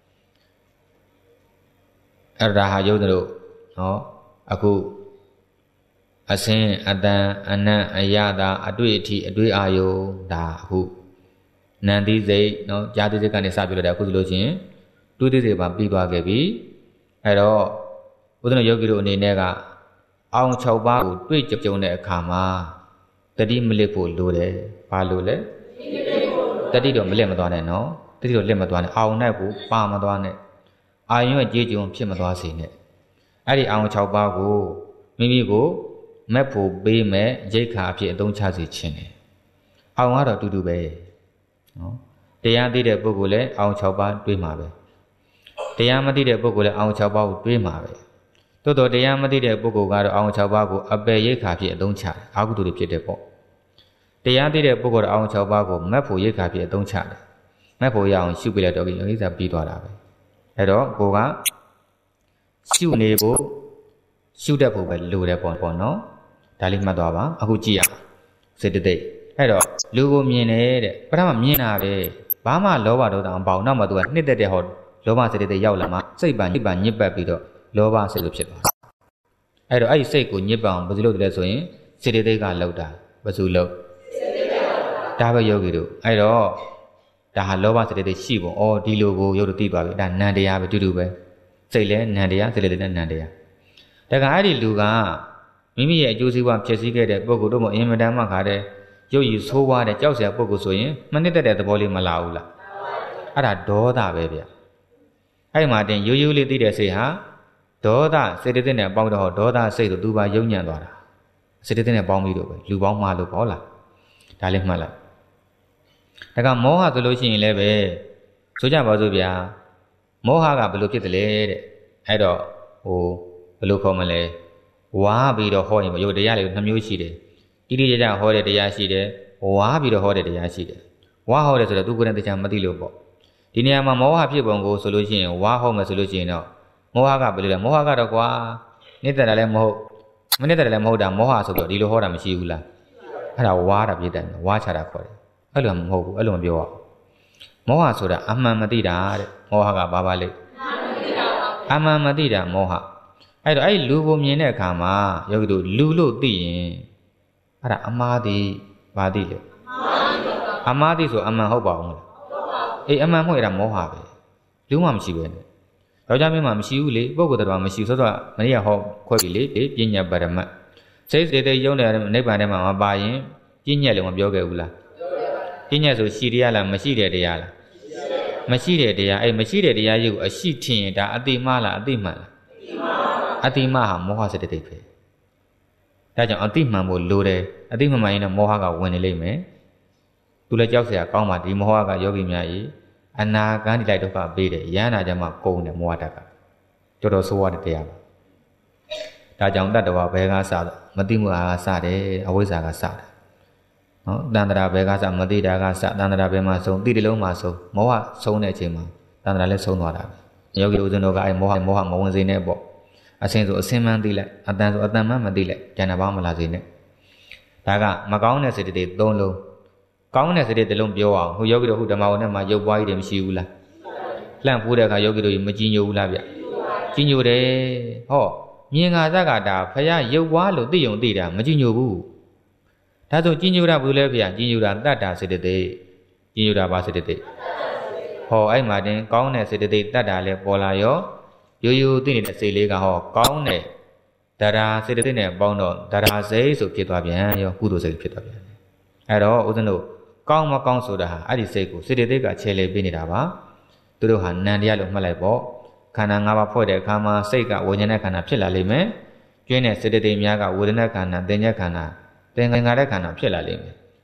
အဲ့ဒါဟာယုံတို့နော်အခုအစင်းအတန်အနံ့အရသာအတွေ့အထိအတွေ့အာယုဒါအခုနန္တိစိတ်နော်ကြာတိစိတ်ကနေစပြလို့တယ်အခုဆိုလို့ချင်းတွေးတိစိတ်ပါပြီးသွားခဲ့ပြီအဲ့တော့ဘုရားယောဂီတို့အနေနဲ့ကအောင်၆ပါးကိုတွေ့ကြုံတဲ့အခါမှာတတိမလစ်ဖို့လိုတယ်ဘာလို့လဲတတိတော့မလစ်မသွားနဲ့နော်တတိတော့လစ်မသွားနဲ့အောင်နဲ့ကိုပါမသွားနဲ့အာယုံရဲ့ကြေးကြုံဖြစ်မသွားစေနဲ့အဲ့ဒီအောင်၆ပါးကိုမိမိကိုမက်ဖို့ပေးမဲ့ရိတ်ခါအဖြစ်အသုံးချစေခြင်းတယ်အောင်ကတော့တူတူပဲနော်တရားသိတဲ့ပုဂ္ဂိုလ်လည်းအောင်၆ပါးတွေးမှာပဲတရားမသိတဲ့ပုဂ္ဂိုလ်လည်းအောင်၆ပါးကိုတွေးမှာပဲသို့တော်တရားမသိတဲ့ပုဂ္ဂိုလ်ကတော့အောင်၆ပါးကိုအပယ်ရိတ်ခါဖြစ်အသုံးချတယ်အာဟုတုတွေဖြစ်တယ်ပေါ့တရားသိတဲ့ပုဂ္ဂိုလ်အောင်၆ပါးကိုမက်ဖို့ရိတ်ခါဖြစ်အသုံးချတယ်မက်ဖို့ရအောင်ရှုပြလိုက်တော့ဒီအိဋ္ဌာပြီးသွားတာပဲအဲ့တော့ကိုကရှုနေဖို့ရှုတတ်ဖို့ပဲလိုတယ်ပေါ့ပေါ့နော်ဒါလေးမှတ်သွားပါအခုကြည့်ရစေတသိက်အဲ့တော့လူကိုမြင်တယ်တဲ့ပထမမြင်တာပဲဘာမှလောဘဒေါသအောင်ပေါ့နောက်မှသူကနှစ်သက်တဲ့ဟောလောဘစေတသိက်ရောက်လာမှစိတ်ပန်ညစ်ပန်ညစ်ပတ်ပြီးတော့လောဘစိတ်လို့ဖြစ်သွားတယ်အဲ့တော့အဲ့ဒီစိတ်ကိုညစ်ပန်အောင်ဘယ်လိုလုပ်တယ်ဆိုရင်စေတသိက်ကလောက်တာဘယ်သူလောက်စေတသိက်ကလောက်ဒါပဲယောဂီတို့အဲ့တော့ဒါဟာလောဘစေတသိက်ရှိပုံဩဒီလိုကိုရုပ်တို့သိသွားပြီဒါနန္တရားပဲတူတူပဲစိတ်လည်းနန္တရားစေတသိက်လည်းနန္တရားဒါကအဲ့ဒီလူကမိမိရဲ့အကျိုးစီးပွားဖြစ်စည်းခဲ့တဲ့ပုဂ္ဂိုလ်တို့မှအင်မတန်မှခါတဲ့ရုပ်ရည်ဆိုးွားတဲ့ကြောက်စရာပုဂ္ဂိုလ်ဆိုရင်မနစ်သက်တဲ့သဘောလေးမလာဘူးလားအဲ့ဒါဒေါသပဲဗျအဲ့မှာတင်ရိုးရိုးလေးသိတဲ့စိတ်ဟာဒေါသစေတသိက်နဲ့ပေါင်းတော့ဒေါသစိတ်တို့သူပါယုံညံ့သွားတာစေတသိက်နဲ့ပေါင်းပြီးတော့ပဲလူပေါင်းမှားလို့ပေါ့လားဒါလေးမှတ်လိုက်ဒါကမောဟဆိုလို့ရှိရင်လည်းပဲဆိုကြပါစို့ဗျာမောဟကဘယ်လိုဖြစ်တယ်လဲတဲ့အဲ့တော့ဟိုဘယ်လိုခေါ်မလဲဝါပြီးတော့ဟောရင်မယုတ်တရားလေးနှမျိုးရှိတယ်တိတိကျကျဟောတဲ့တရားရှိတယ်ဝါပြီးတော့ဟောတဲ့တရားရှိတယ်ဝါဟောတယ်ဆိုတော့သူကိုယ်နဲ့တရားမသိလို့ပေါ့ဒီနေရာမှာမောဟဖြစ်ပုံကိုဆိုလို့ရှိရင်ဝါဟောမယ်ဆိုလို့ရှိရင်တော့မောဟကဘယ်လိုလဲမောဟကတော့ကွာနေတဲ့တယ်လည်းမဟုတ်မနေတဲ့တယ်လည်းမဟုတ်တာမောဟဆိုတော့ဒီလိုဟောတာမရှိဘူးလားအဲ့ဒါဝါတာပြည့်တယ်ဝါချတာခေါ်တယ်အဲ့လိုမဟုတ်ဘူးအဲ့လိုမပြောရဘူးမောဟဆိုတာအမှန်မသိတာတဲ့မောဟကဘာပါလဲအမှန်မသိတာမောဟအဲ့တော့အဲ့လူကိုမြင်တဲ့အခါမှာယောဂီတို့လူလို့သိရင်အဲ့ဒါအမှားသည်ဘာသိလဲအမှားသည်ဆိုအမှန်ဟုတ်ပါဦးမလားအေးအမှန်မဟုတ်ရတာမောဟပဲလူမှမရှိပဲနဲ့ယောက်ျားမင်းမှမရှိဘူးလေပုဂ္ဂိုလ်တော်မရှိဆိုတော့မနေ့ကဟောခွဲပြီလေပညာပရမတ်စိတ်စေတယုံတဲ့နိဗ္ဗာန်ထဲမှာမပါရင်ပညာလည်းမပြောခဲ့ဘူးလားပညာဆိုရှိတရားလားမရှိတဲ့တရားလားမရှိတဲ့တရားအဲ့မရှိတဲ့တရားကြီးကိုအရှိထင်ရင်ဒါအတိမလားအတိမှန်လားအတိမဟာမောဟစေတသိက်ပဲဒါကြောင့်အတိမှန်ဖို့လိုတယ်အတိမှန်မှန်ရင်တော့မောဟကဝင်နေလိမ့်မယ်သူလည်းကြောက်เสียကောင်းပါဒီမောဟကယောဂီများကြီးအနာဂန္ဒီလိုက်ဒုက္ခပေးတယ်ရဟနာကြမှာကုန်တယ်မောဟတက်ကတော်တော်ဆိုးရတဲ့တရားပါဒါကြောင့်တတ္တဝါဘယ်ကစမသိမှုအားစတယ်အဝိဇ္ဇာကစတယ်နော်တန္တရာဘယ်ကစမသိတာကစတန္တရာဘယ်မှာဆုံးတိတလုံးမှာဆုံးမောဟဆုံးတဲ့အချိန်မှာတန္တရာလည်းဆုံးသွားတာပဲယောဂီဥစဉ်တော်ကအဲမောဟမောဟမဝင်စေနဲ့ပေါ့အစင်ဆိုအစင်မှန်းသိလိုက်အတန်ဆိုအတန်မှန်းမသိလိုက်ကျန်တဲ့ဘာမှမလာစေနဲ့ဒါကမကောင်းတဲ့စေတသိက်သုံးလုံးကောင်းတဲ့စေတသိက်တစ်လုံးပြောအောင်ဟိုယောဂီတို့ဟိုဓမ္မဝန်ထဲမှာရုပ်ပွားကြီးတွေမရှိဘူးလားလှန့်ဖိုးတဲ့အခါယောဂီတို့မကြည်ညိုဘူးလားဗျကြည်ညိုတယ်ဟောမြင်ငါစကတာဖယားရုပ်ပွားလို့သိုံသိတာမကြည်ညိုဘူးဒါဆိုကြည်ညိုတာဘူးလဲဖယားကြည်ညိုတာတတ္တာစေတသိက်ကြည်ညိုတာဘာစေတသိက်ဟောအဲ့မှာတင်ကောင်းတဲ့စေတသိက်တတ္တာလည်းပေါ်လာရောရိုးရိုးသိနေတဲ့စိတ်လေးကဟောကောင်းတဲ့တရားစေတသိက်နဲ့ပေါင်းတော့တရားစိတ်ဆိုဖြစ်သွားပြန်ရောကုသိုလ်စိတ်ဖြစ်သွားပြန်အဲ့တော့ဦးဇင်းတို့ကောင်းမကောင်းဆိုတာဟာအဲ့ဒီစိတ်ကိုစေတသိက်ကခြေလှယ်ပေးနေတာပါသူတို့ဟာနန္တရားလို့မှတ်လိုက်ပေါ့ခန္ဓာ၅ပါးဖွဲ့တဲ့အခါမှာစိတ်ကဝိညာဉ်နဲ့ခန္ဓာဖြစ်လာလိမ့်မယ်ကျွင်းတဲ့စေတသိက်များကဝေဒနာခန္ဓာသင်္ညက်ခန္ဓာသင်္ခါရခန္ဓာဖြစ်လာလိမ့်မယ်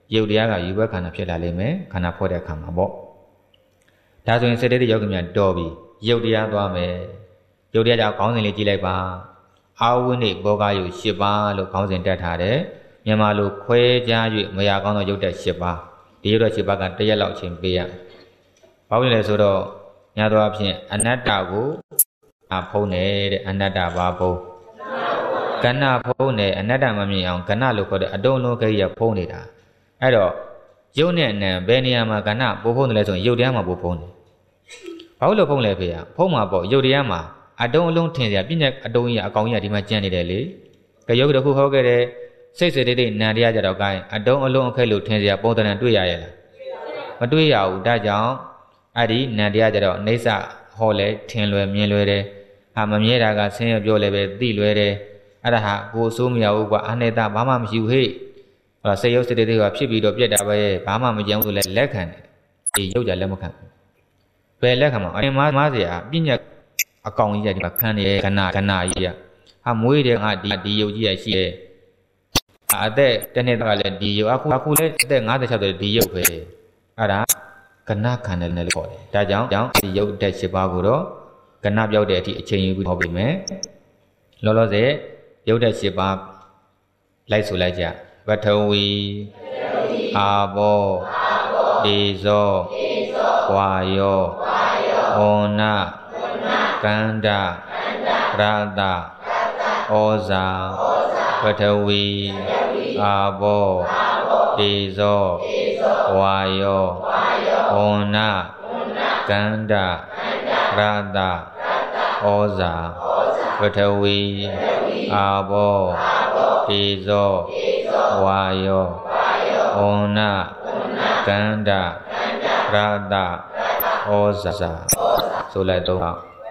ရုပ်တရားကယူဘက်ခန္ဓာဖြစ်လာလိမ့်မယ်ခန္ဓာဖော်တဲ့အခါမှာပေါ့ဒါဆိုရင်စိတ်တဲ့ယောဂီများတော်ပြီရုပ်တရားသွားမယ်ရုပ်တရားကြောင့်ခေါင်းစဉ်လေးကြည့်လိုက်ပါအာဝိနိဘောဂယုတ်၈ပါးလို့ခေါင်းစဉ်တက်ထားတယ်မြန်မာလိုခွဲခြား၍မရကောင်းသောရုပ်တက်၈ပါးဒီရုပ်တက်၈ပါးကတရက်လောက်အချိန်ပေးရဘာဖြစ်လဲဆိုတော့ညာသောအဖြစ်အနတ္တကိုအဖုံးတယ်တဲ့အနတ္တဘာဖုံးကဏ္ဍဖုံးတယ်အနတ္တမမြင်အောင်ကဏ္ဍလို့ခေါ်တဲ့အတုံးလုံးကြီးရဖုံးနေတာအဲ့တော့ရုပ်နဲ့အနံဘယ်နေရာမှာကဏ္ဍပို့ဖုံးတယ်လဲဆိုရင်ရုပ်တရားမှာပို့ဖုံးတယ်ဘာလို့ဖုံးလဲဖေရဖုံးမှာပေါ့ရုပ်တရားမှာအတုံးအလုံးထင်စရာပြည့်ညက်အတုံးကြီးအကောင်ကြီးကဒီမှာကျန်နေတယ်လေကရုပ်တစ်ခုဟောခဲ့တဲ့စိတ်စေတသိက်နံတရားကြတော့ကိုင်းအတုံးအလုံးအခက်လို့ထင်စရာပုံသဏ္ဍာန်တွေ့ရရဲ့လားမတွေ့ရဘူးဒါကြောင့်အဲ့ဒီနံတရားကြတော့အိဋ္ဌဟောလဲထင်လွယ်မြင်လွယ်တယ်ဟာမမြဲတာကဆင်းရဲပြောလဲပဲသိလွယ်တယ်အဲ့ဒါဟာကိုယ်ဆိုးမရဘူးကွာအနိတ္တဘာမှမရှိဘူးဟဲ့ဟောစိတ်ရုပ်စိတ်တွေကဖြစ်ပြီးတော့ပြက်တာပဲဘာမှမကြံဘူးဆိုလဲလက်ခံတယ်ဒီရုပ်ကြလက်မခံဘယ်လက်ခံမှာအရင်မားစရာပြည့်ညက်အကောင်ကြီးကဒီမှာခန်းနေကနာကနာကြီးကဟာမွေးတယ်ငါဒီဒီရုပ်ကြီးရရှိတယ်အသက်တနေ့ကလည်းဒီရုပ်အခုအခုလည်းအသက်၅၆တဲ့ဒီရုပ်ပဲအဲ့ဒါကဏခန္ဓာနဲ့ခေါ်တယ်ဒါကြောင့်ကြောင့်ဒီရုပ်တက်၈ပါးကိုတော့ကဏပြောက်တဲ့အထိအချိန်ယူပြီးဟောပေးမယ်လောလောဆယ်ရုပ်တက်၈ပါးလိုက်ဆိုလိုက်ကြပထဝီအာဘောဒေဇောဝါယောဩနကန္ဓာရတဩဇာပထဝီအာဘောဒေဇောဝါယောဩနကန္ဓာရတဩဇာပထဝီအာဘောဒေဇောဝါယောဩနကန္ဓာရတဩဇာဆိုလိုက်တော့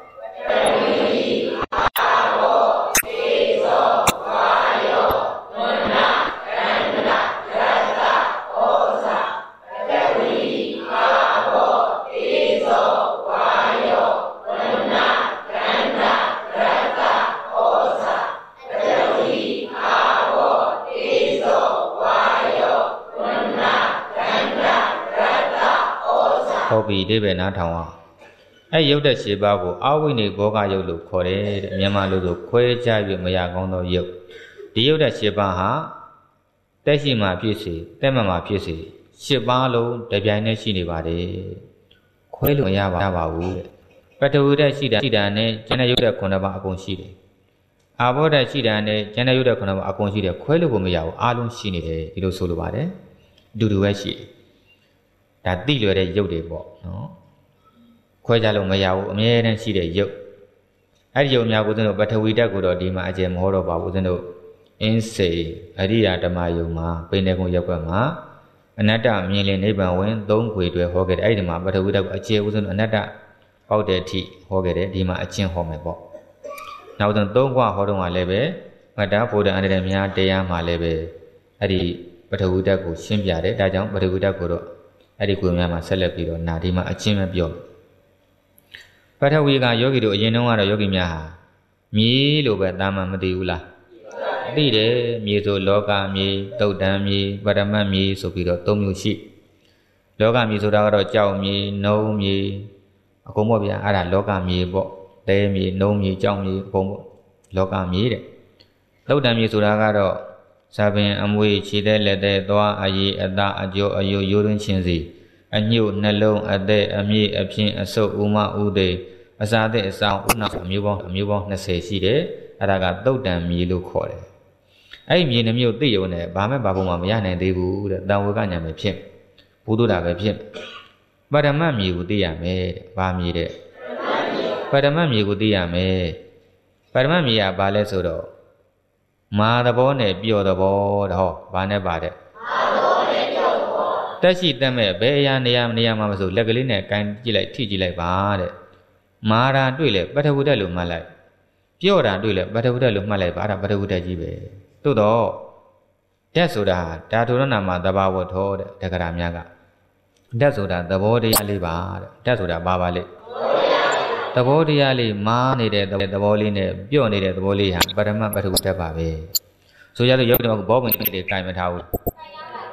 ဟုတ်ပြီဒီပဲနားထောင်အောင်အဲရုပ်တဲ့၈ပါးကိုအာဝိနိဘောဂရုပ်လို့ခေါ်တယ်တဲ့မြန်မာလိုဆိုခွဲခြား၍မရကောင်းသောရုပ်ဒီရုပ်တဲ့၈ပါးဟာတက်ရှိမှဖြစ်စေတက်မှမှဖြစ်စေ၈ပါးလုံးတပြိုင်တည်းရှိနေပါတယ်ခွဲလို့မရပါပါဘူးတဲ့ပထဝီတက်ရှိတာရှိတာနဲ့ကျန်တဲ့ရုပ်တဲ့ခုနှစ်ပါးအကုန်ရှိတယ်အာဘောတက်ရှိတာနဲ့ကျန်တဲ့ရုပ်တဲ့ခုနှစ်ပါးအကုန်ရှိတယ်ခွဲလို့ကိုမရဘူးအားလုံးရှိနေတယ်ဒီလိုဆိုလိုပါတယ်အတူတူပဲရှိတယ်ဒါသိလွယ်တဲ့ရုပ်တွေပေါ့နော်ခွဲခြားလို့မရဘူးအမြဲတမ်းရှိတဲ့ရုပ်အဲ့ဒီရုပ်များကိုဦးဇင်းတို့ပထဝီဓာတ်ကိုတော့ဒီမှာအကျယ်မဟောတော့ပါဘူးဦးဇင်းတို့အင်းစေအရိယာဓမ္မယုံမှာပိဏ္ဏကုံရပ်ကွက်မှာအနတ္တမြင်လင်နိဗ္ဗာန်ဝင်သုံးခွေတွေဟောခဲ့တယ်အဲ့ဒီမှာပထဝီဓာတ်ကိုအကျယ်ဦးဇင်းတို့အနတ္တပေါက်တဲ့အထိဟောခဲ့တယ်ဒီမှာအကျဉ်းဟောမယ်ပေါ့နောက်ဆုံးသုံးခွဟောတော့ကလည်းပဲမတ္တဘုဒ္ဓအန္တရာယ်များတရားမှာလည်းပဲအဲ့ဒီပထဝီဓာတ်ကိုရှင်းပြတယ်ဒါကြောင့်ပထဝီဓာတ်ကိုတော့အဲ့ဒီကိုများမှာဆက်လက်ပြီးတော့နာဒီမှာအချင်းမပြောပထဝီကယောဂီတို့အရင်တုန်းကတော့ယောဂီများဟာမြေလို့ပဲတာမှမသိဘူးလားသိတယ်မြေဆိုလောကမြေတုတ်တန်မြေပရမတ်မြေဆိုပြီးတော့သုံးမျိုးရှိလောကမြေဆိုတာကတော့ကြောက်မြေနှုံးမြေအကုန်ပေါ့ဗျာအဲ့ဒါလောကမြေပေါ့တဲမြေနှုံးမြေကြောက်မြေအကုန်ပေါ့လောကမြေတဲ့တုတ်တန်မြေဆိုတာကတော့ဇာပင်အမွေခြေတဲ့လက်တဲ့သွားအရည်အသားအကျော်အယိုရိုးတွင်းချင်းစီအညှို့နှလုံးအသက်အမြင့်အဖြင့်အဆုပ်ဥမဥဒေအစာသက်အဆောင်ဥနာအမျိုးပေါင်းအမျိုးပေါင်း၂၀ရှိတယ်အဲ့ဒါကသုတ်တံမြေလို့ခေါ်တယ်အဲ့ဒီမြေနှမျိုးသိရုံနဲ့ဘာမှဘာပုံမှမရနိုင်သေးဘူးတဲ့တန်ဝေကညာပဲဖြစ်ဘုဒ္ဓတာပဲဖြစ်ပရမတ်မြေကိုသိရမယ်တဲ့ဘာမြေတဲ့ပရမတ်မြေကိုသိရမယ်ပရမတ်မြေကဘာလဲဆိုတော့မာသဘောနဲ့ပျော်သဘောတဲ့ဟောဘာနဲ့ပါတဲ့မာသဘောနဲ့ပျော်သဘောတက်ရှိတက်မဲ့ဘယ်အရာနေရာနေရာမှာမဆိုလက်ကလေးနဲ့ကန်ကြည့်လိုက်ထိကြည့်လိုက်ပါတဲ့မာရာတွေ့လဲပထဝီဓာတ်လို့မှတ်လိုက်ပျော့တာတွေ့လဲပထဝီဓာတ်လို့မှတ်လိုက်ပါအဲ့ဒါပထဝီဓာတ်ကြီးပဲသို့တော့ဓာတ်ဆိုတာဓာတုရဏမှာသဘာဝထောတဲ့တက္ကရာများကဓာတ်ဆိုတာသဘောတရားလေးပါတဲ့ဓာတ်ဆိုတာဘာပါလဲသဘောတရားလေးမားနေတဲ့သဘောလေးနဲ့ပြော့နေတဲ့သဘောလေးဟာပရမတ်ပထဝီဓာတ်ပါပဲဆိုကြလို့ယောဂီတော်ဘောပင်လေးတွေကြိုင်မထားဘူး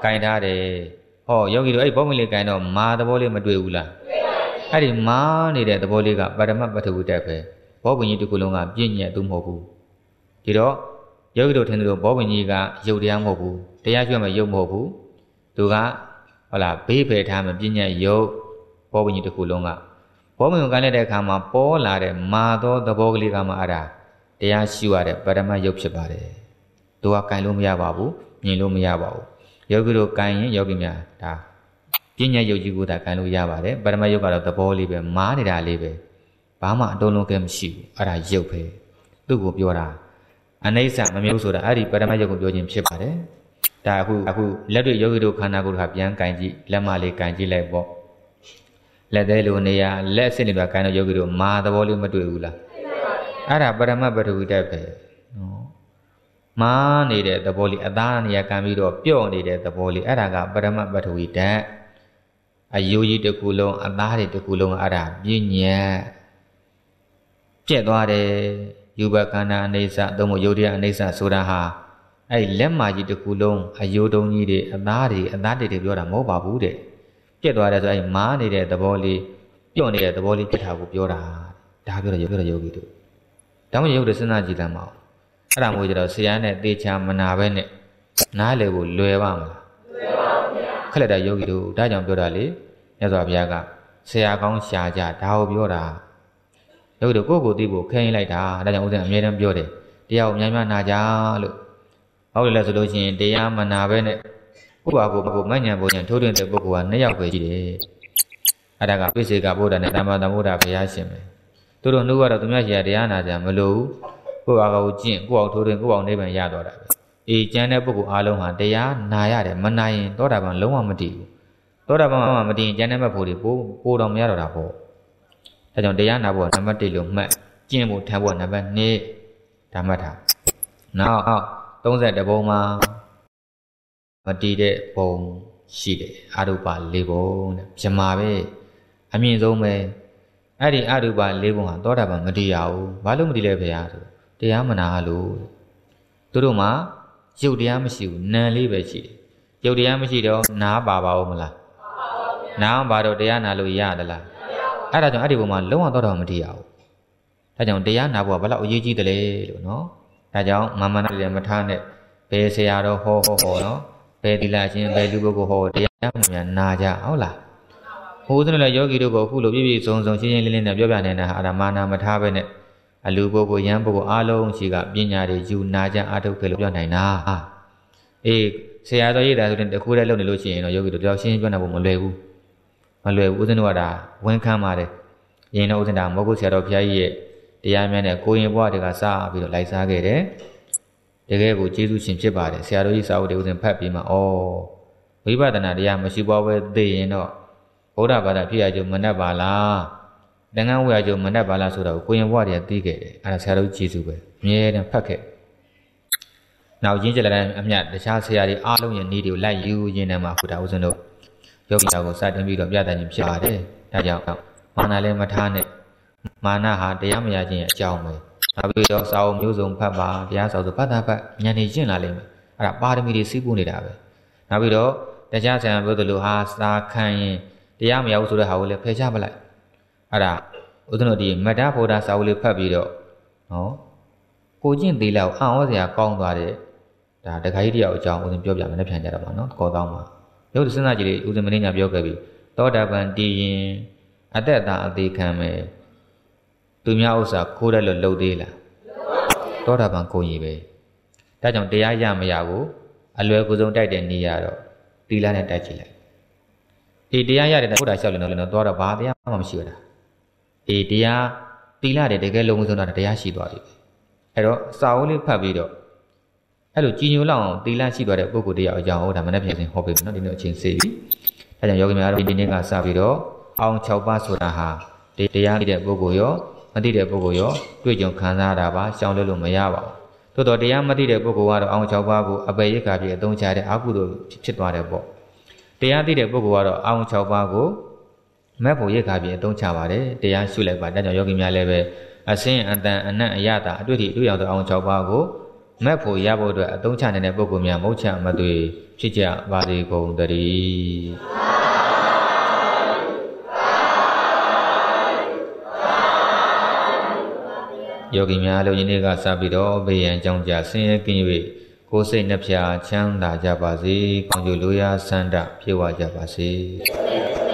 င်ထားတယ်ဟောယောဂီတို့အဲ့ဘောဝင်လေးကင်တော့မာသဘောလေးမတွေ့ဘူးလားအဲ့ဒီမာနေတဲ့သဘောလေးကပရမတ်ပထဝီတက်ပဲဘောဝင်ကြီးတစ်ခုလုံးကပြည့်ညက်သူမဟုတ်ဘူးဒီတော့ယောဂီတို့ထင်တယ်လို့ဘောဝင်ကြီးကယုတ်တရားမဟုတ်ဘူးတရားကျွတ်မှယုတ်မဟုတ်ဘူးသူကဟုတ်လားဘေးဖယ်ထားမှပြည့်ညက်ယုတ်ဘောဝင်ကြီးတစ်ခုလုံးကဘောဝင်ကိုကင်လိုက်တဲ့အခါမှာပေါ်လာတဲ့မာသောသဘောကလေးကမှအဲ့ဒါတရားရှိရတဲ့ပရမတ်ယုတ်ဖြစ်ပါတယ်သူကကင်လို့မရပါဘူးမြင်လို့မရပါဘူးယောဂီတို့ကင်ရင်ယောဂီများဒါပညာယုတ်ကြီးကိုသာကင်လို့ရပါတယ်ပရမတ်ယုတ်ကတော့သဘောလေးပဲမားနေတာလေးပဲဘာမှအတုံးလုံးကဲမရှိဘူးအဲ့ဒါယုတ်ပဲသူ့ကိုပြောတာအနိစ္စမမျိုးဆိုတာအဲ့ဒီပရမတ်ယုတ်ကိုပြောခြင်းဖြစ်ပါတယ်ဒါအခုအခုလက်တွေ့ယောဂီတို့ခန္ဓာကိုယ်ကပြန်ကင်ကြည့်လက်မလေးကင်ကြည့်လိုက်ပေါ့လက်သေးလိုနေရလက်စစ်နေတော့ကင်တော့ယောဂီတို့မာသဘောလေးမတွေ့ဘူးလားအဲ့ဒါပရမတ်ပထဝီတက်ပဲနော်မာနေတဲ့သဘောလေးအသားနေရာကံပြီးတော့ပြော့နေတဲ့သဘောလေးအဲ့ဒါကပရမတ်ပထဝီတက်အယိုးကြီးတစ်ခုလုံးအသားတွေတစ်ခုလုံးအဲ့ဒါပြည့်ညက်ပြက်သွားတယ်ယူဘခန္ဓာအနေဆသုံးဖို့ယုတ်တရားအနေဆဆိုတာဟာအဲ့လက်မကြီးတစ်ခုလုံးအယိုးတုံးကြီးတွေအသားတွေအသားတွေတွေပြောတာမဟုတ်ပါဘူးတဲ့ပြက်သွားတယ်ဆိုအဲ့မာနေတဲ့သဘောလေးပြော့နေတဲ့သဘောလေးပြစ်ထားကိုပြောတာဒါပြောတယ်ပြောတယ်ယောဂီတို့ဒါမှမဟုတ်ယုတ်တဲ့စဉ်းစားကြည့်တယ်မဟုတ်အဲ့ဒါမျိုးကြတော့ဆရာနဲ့တေချာမနာပဲနဲ့နားလေကိုလွယ်ပါမလားလွယ်ပါဘူးဗျာခက်လက်တဲ့ယောဂီတို့ဒါကြောင့်ပြောတာလေမြတ်စွာဘုရားကဆရာကောင်းရှာကြဒါကိုပြောတာယောဂီတို့ကိုယ့်ကိုယ်သိဖို့ခဲရင်လိုက်တာဒါကြောင့်ဦးဇင်းအမြဲတမ်းပြောတယ်တရားကိုများများနာကြလို့ဟုတ်တယ်လဲဆိုလို့ရှိရင်တရားမနာပဲနဲ့ကိုယ့်ဘာကိုယ်ကိုမညံပုံညံထိုးထွင်းတဲ့ပုဂ္ဂိုလ်ကနှစ်ယောက်ပဲရှိတယ်အဲ့ဒါကပိစေကဗုဒ္ဓနဲ့သမ္မာသမ္ဗုဒ္ဓဘုရားရှင်ပဲသူတို့နှုတ်ကတော့သူများရှိရတရားနာကြမလို့ကိုယ့်ဘာကိုကျင့်ကိုယ့်အောင်ထိုးထွင်းကိုယ့်အောင်နိဗ္ဗာန်ရတော့တာပဲအေးကျမ်းတဲ့ပုဂ္ဂိုလ်အားလုံးဟာတရားနာရတယ်မနာရင်သောတာပန်လုံးဝမတည်ဘူးသောတာပန်မှာမတည်ရင်ကျမ်းတဲ့ဘက်ဖို့တွေပို့ပို့တော့မရတော့တာပေါ့ဒါကြောင့်တရားနာဖို့နံပါတ်တစ်လို့မှတ်ကျင့်ဖို့ထမ်းဖို့နံပါတ်နှစ်ဒါမှတ်ထားနောက်သုံးဆယ်တပုံမှာမတည်တဲ့ပုံရှိတယ်အရူပ၄ပုံတဲ့ပြမာပဲအမြင့်ဆုံးပဲအဲ့ဒီအရူပ၄ပုံဟာသောတာပန်မတည်ရဘူးဘာလို့မတည်လဲဖေဟာဆိုတရားမနာလို့သူတို့မှာရုပ်တရားမရှိဘူးနာမ်လေးပဲရှိတယ်ရုပ်တရားမရှိတော့နားပါပါဦးမလားနားပါတော့တရားနာလို့ရသလားအဲ့ဒါကြောင့်အဲ့ဒီပုံမှာလုံးဝသောတာပန်မတည်ရဘူးဒါကြောင့်တရားနာဖို့ကဘယ်လောက်အရေးကြီးတယ်လဲလို့နော်ဒါကြောင့်မမနာလည်းမထားနဲ့ဘယ်ဆရာတော်ဟောဟောဟောနော်ဘယ်ဒီလာချင်းဘယ်လူပုဂ္ဂိုလ်ဟောတရားမှများနာကြဟုတ်လားဟိုးစနလည်းယောဂီတို့ကအခုလိုပြည့်ပြည့်စုံစုံရှင်းရှင်းလင်းလင်းနဲ့ပြောပြနေတာဟာဒါမာနာမထားပဲနဲ့အလူပုဂ္ဂိုလ်ယံပုဂ္ဂိုလ်အားလုံးရှိကပညာတွေယူနာကြအားထုတ်ခဲ့လို့ပြောနိုင်တာအေးဆရာတော်ရေးတာဆိုတဲ့တခုတည်းလုပ်နေလို့ရှိရင်တော့ယောဂီတို့ကြောက်ရှင်းရှင်းပြောနိုင်ဖို့မလွယ်ဘူးမလွယ်ဘူးဦးဇင်းတို့ကဒါဝန်ခံပါတယ်ရင်တော့ဦးဇင်းဒါမောဂုဆရာတော်ဘုရားကြီးရဲ့တရားများနဲ့ကိုရင်ဘွားတွေကစပြီးတော့လိုက်စားခဲ့တယ်တကယ်ကိုကျေးဇူးရှင်ဖြစ်ပါတယ်ဆရာတော်ကြီးစာအုပ်တွေဦးဇင်းဖတ်ပြီးမှဩဝိပဿနာတရားမရှိဘွားပဲသိရင်တော့ဗုဒ္ဓဘာသာဖြစ်ရကြမနှက်ပါလားတန်ခမ်းဝေရကြမနှက်ပါလားဆိုတော့ကိုရင်ဘွားတွေကသိခဲ့တယ်အဲဒါဆရာတော်ကြီးကျေးဇူးပဲအမြဲတမ်းဖတ်ခဲ့နောက်ရင်းကျက်လာတဲ့အမြတ်တခြားဆရာတွေအားလုံးရဲ့နေတွေကိုလိုက်ယူရင်းနဲ့မှခုဒါဦးဇင်းတို့ယောဂီတော်ကိုစတင်ပြီးတော့ပြသခြင်းဖြစ်ပါတယ်ဒါကြောင့်မာနလည်းမထားနဲ့မာနဟာတရားမရခြင်းရဲ့အကြောင်းပဲနောက်ပြီးတော့စာအုပ်မျိုးစုံဖတ်ပါတရားစာအုပ်ဖတ်တာဖတ်ဉာဏ်နေကျင့်လာလိမ့်မယ်အဲ့ဒါပါရမီတွေစီးပူးနေတာပဲနောက်ပြီးတော့တရားဆရာပြောသလိုဟာစာခံရင်တရားမရဘူးဆိုတဲ့ဟာကိုလည်းဖယ်ရှားပလိုက်အဲ့ဒါဦးဇင်းတို့ဒီမတ္တဗုဒ္ဓစာအုပ်လေးဖတ်ပြီးတော့နော်ကိုကျင့်သေးလောက်အံ့ဩစရာကောင်းသွားတဲ့ဒါတခါကြီးတယောက်အကြောင်းဦးဇင်းပြောပြမယ်နဲ့ပြန်ကြတော့ပါနော်ကောကောင်းပါရုပ်စဉ်းစားကြည့်လေဦးဇင်းမင်းညာပြောခဲ့ပြီသောတာပန်တည်ရင်အသက်သာအသေးခံမယ်သူများဥစ္စာခိုးတယ်လို့လှုပ်သေးလားသောတာပန်ကိုကြီးပဲဒါကြောင့်တရားရမရဘူးအလွယ်ကူဆုံးတိုက်တဲ့နေရတော့သီလနဲ့တိုက်ကြည့်လိုက်အေးတရားရတယ်ဘုရားလျှောက်လို့လည်းတော့တော့ဘာတရားမှမရှိဘူးလားအေးတရားသီလတယ်တကယ်လုံးစုံတာတရားရှိသွားပြီအဲ့တော့စာအုပ်လေးဖတ်ပြီးတော့အဲ့လိုကြီးညိုလောက်အောင်သီလရှိသွားတဲ့ပုဂ္ဂိုလ်တရားအကြောင်းဟောဒါမနေ့ပြင်စဉ်ဟောပေးမယ်နော်ဒီနေ့အချိန်စေပြီဒါကြောင့်ယောဂီများတို့ဒီနေ့ကစပြီးတော့အောင်၆ပါးဆိုတာဟာတရားသိတဲ့ပုဂ္ဂိုလ်ရောမသိတဲ့ပုဂ္ဂိုလ်ရောတွေ့ကြုံခံစားရတာပါရှောင်လွှဲလို့မရပါဘူးသို့တော်တရားမသိတဲ့ပုဂ္ဂိုလ်ကတော့အောင်၆ပါးကိုအပေရိခါပြည့်အသုံးချတဲ့အကုသိုလ်ဖြစ်သွားတယ်ပေါ့တရားသိတဲ့ပုဂ္ဂိုလ်ကတော့အောင်၆ပါးကိုမက်ဖို့ရိခါပြည့်အသုံးချပါတယ်တရားရှုလိုက်ပါဒါကြောင့်ယောဂီများလည်းပဲအစင်းအတန်အနတ်အယတာအတွေ့အထိတွေ့ရောက်တဲ့အောင်၆ပါးကိုမက်ဖို့ရဖို့အတွက်အသုံးချနေတဲ့ပုဂ္ဂိုလ်များမဟုတ်ချမသွေဖြစ်ကြပါစေကုန်သတည်းယောဂီများတို့ယနေ့ကစပြီးတော့ဘေးရန်ကြောင့်ကြဆင်းရဲကင်း၍ကိုယ်စိတ်နှဖျားချမ်းသာကြပါစေ။ကောင်းကျိုးလိုရာဆန္ဒပြေဝကြပါစေ။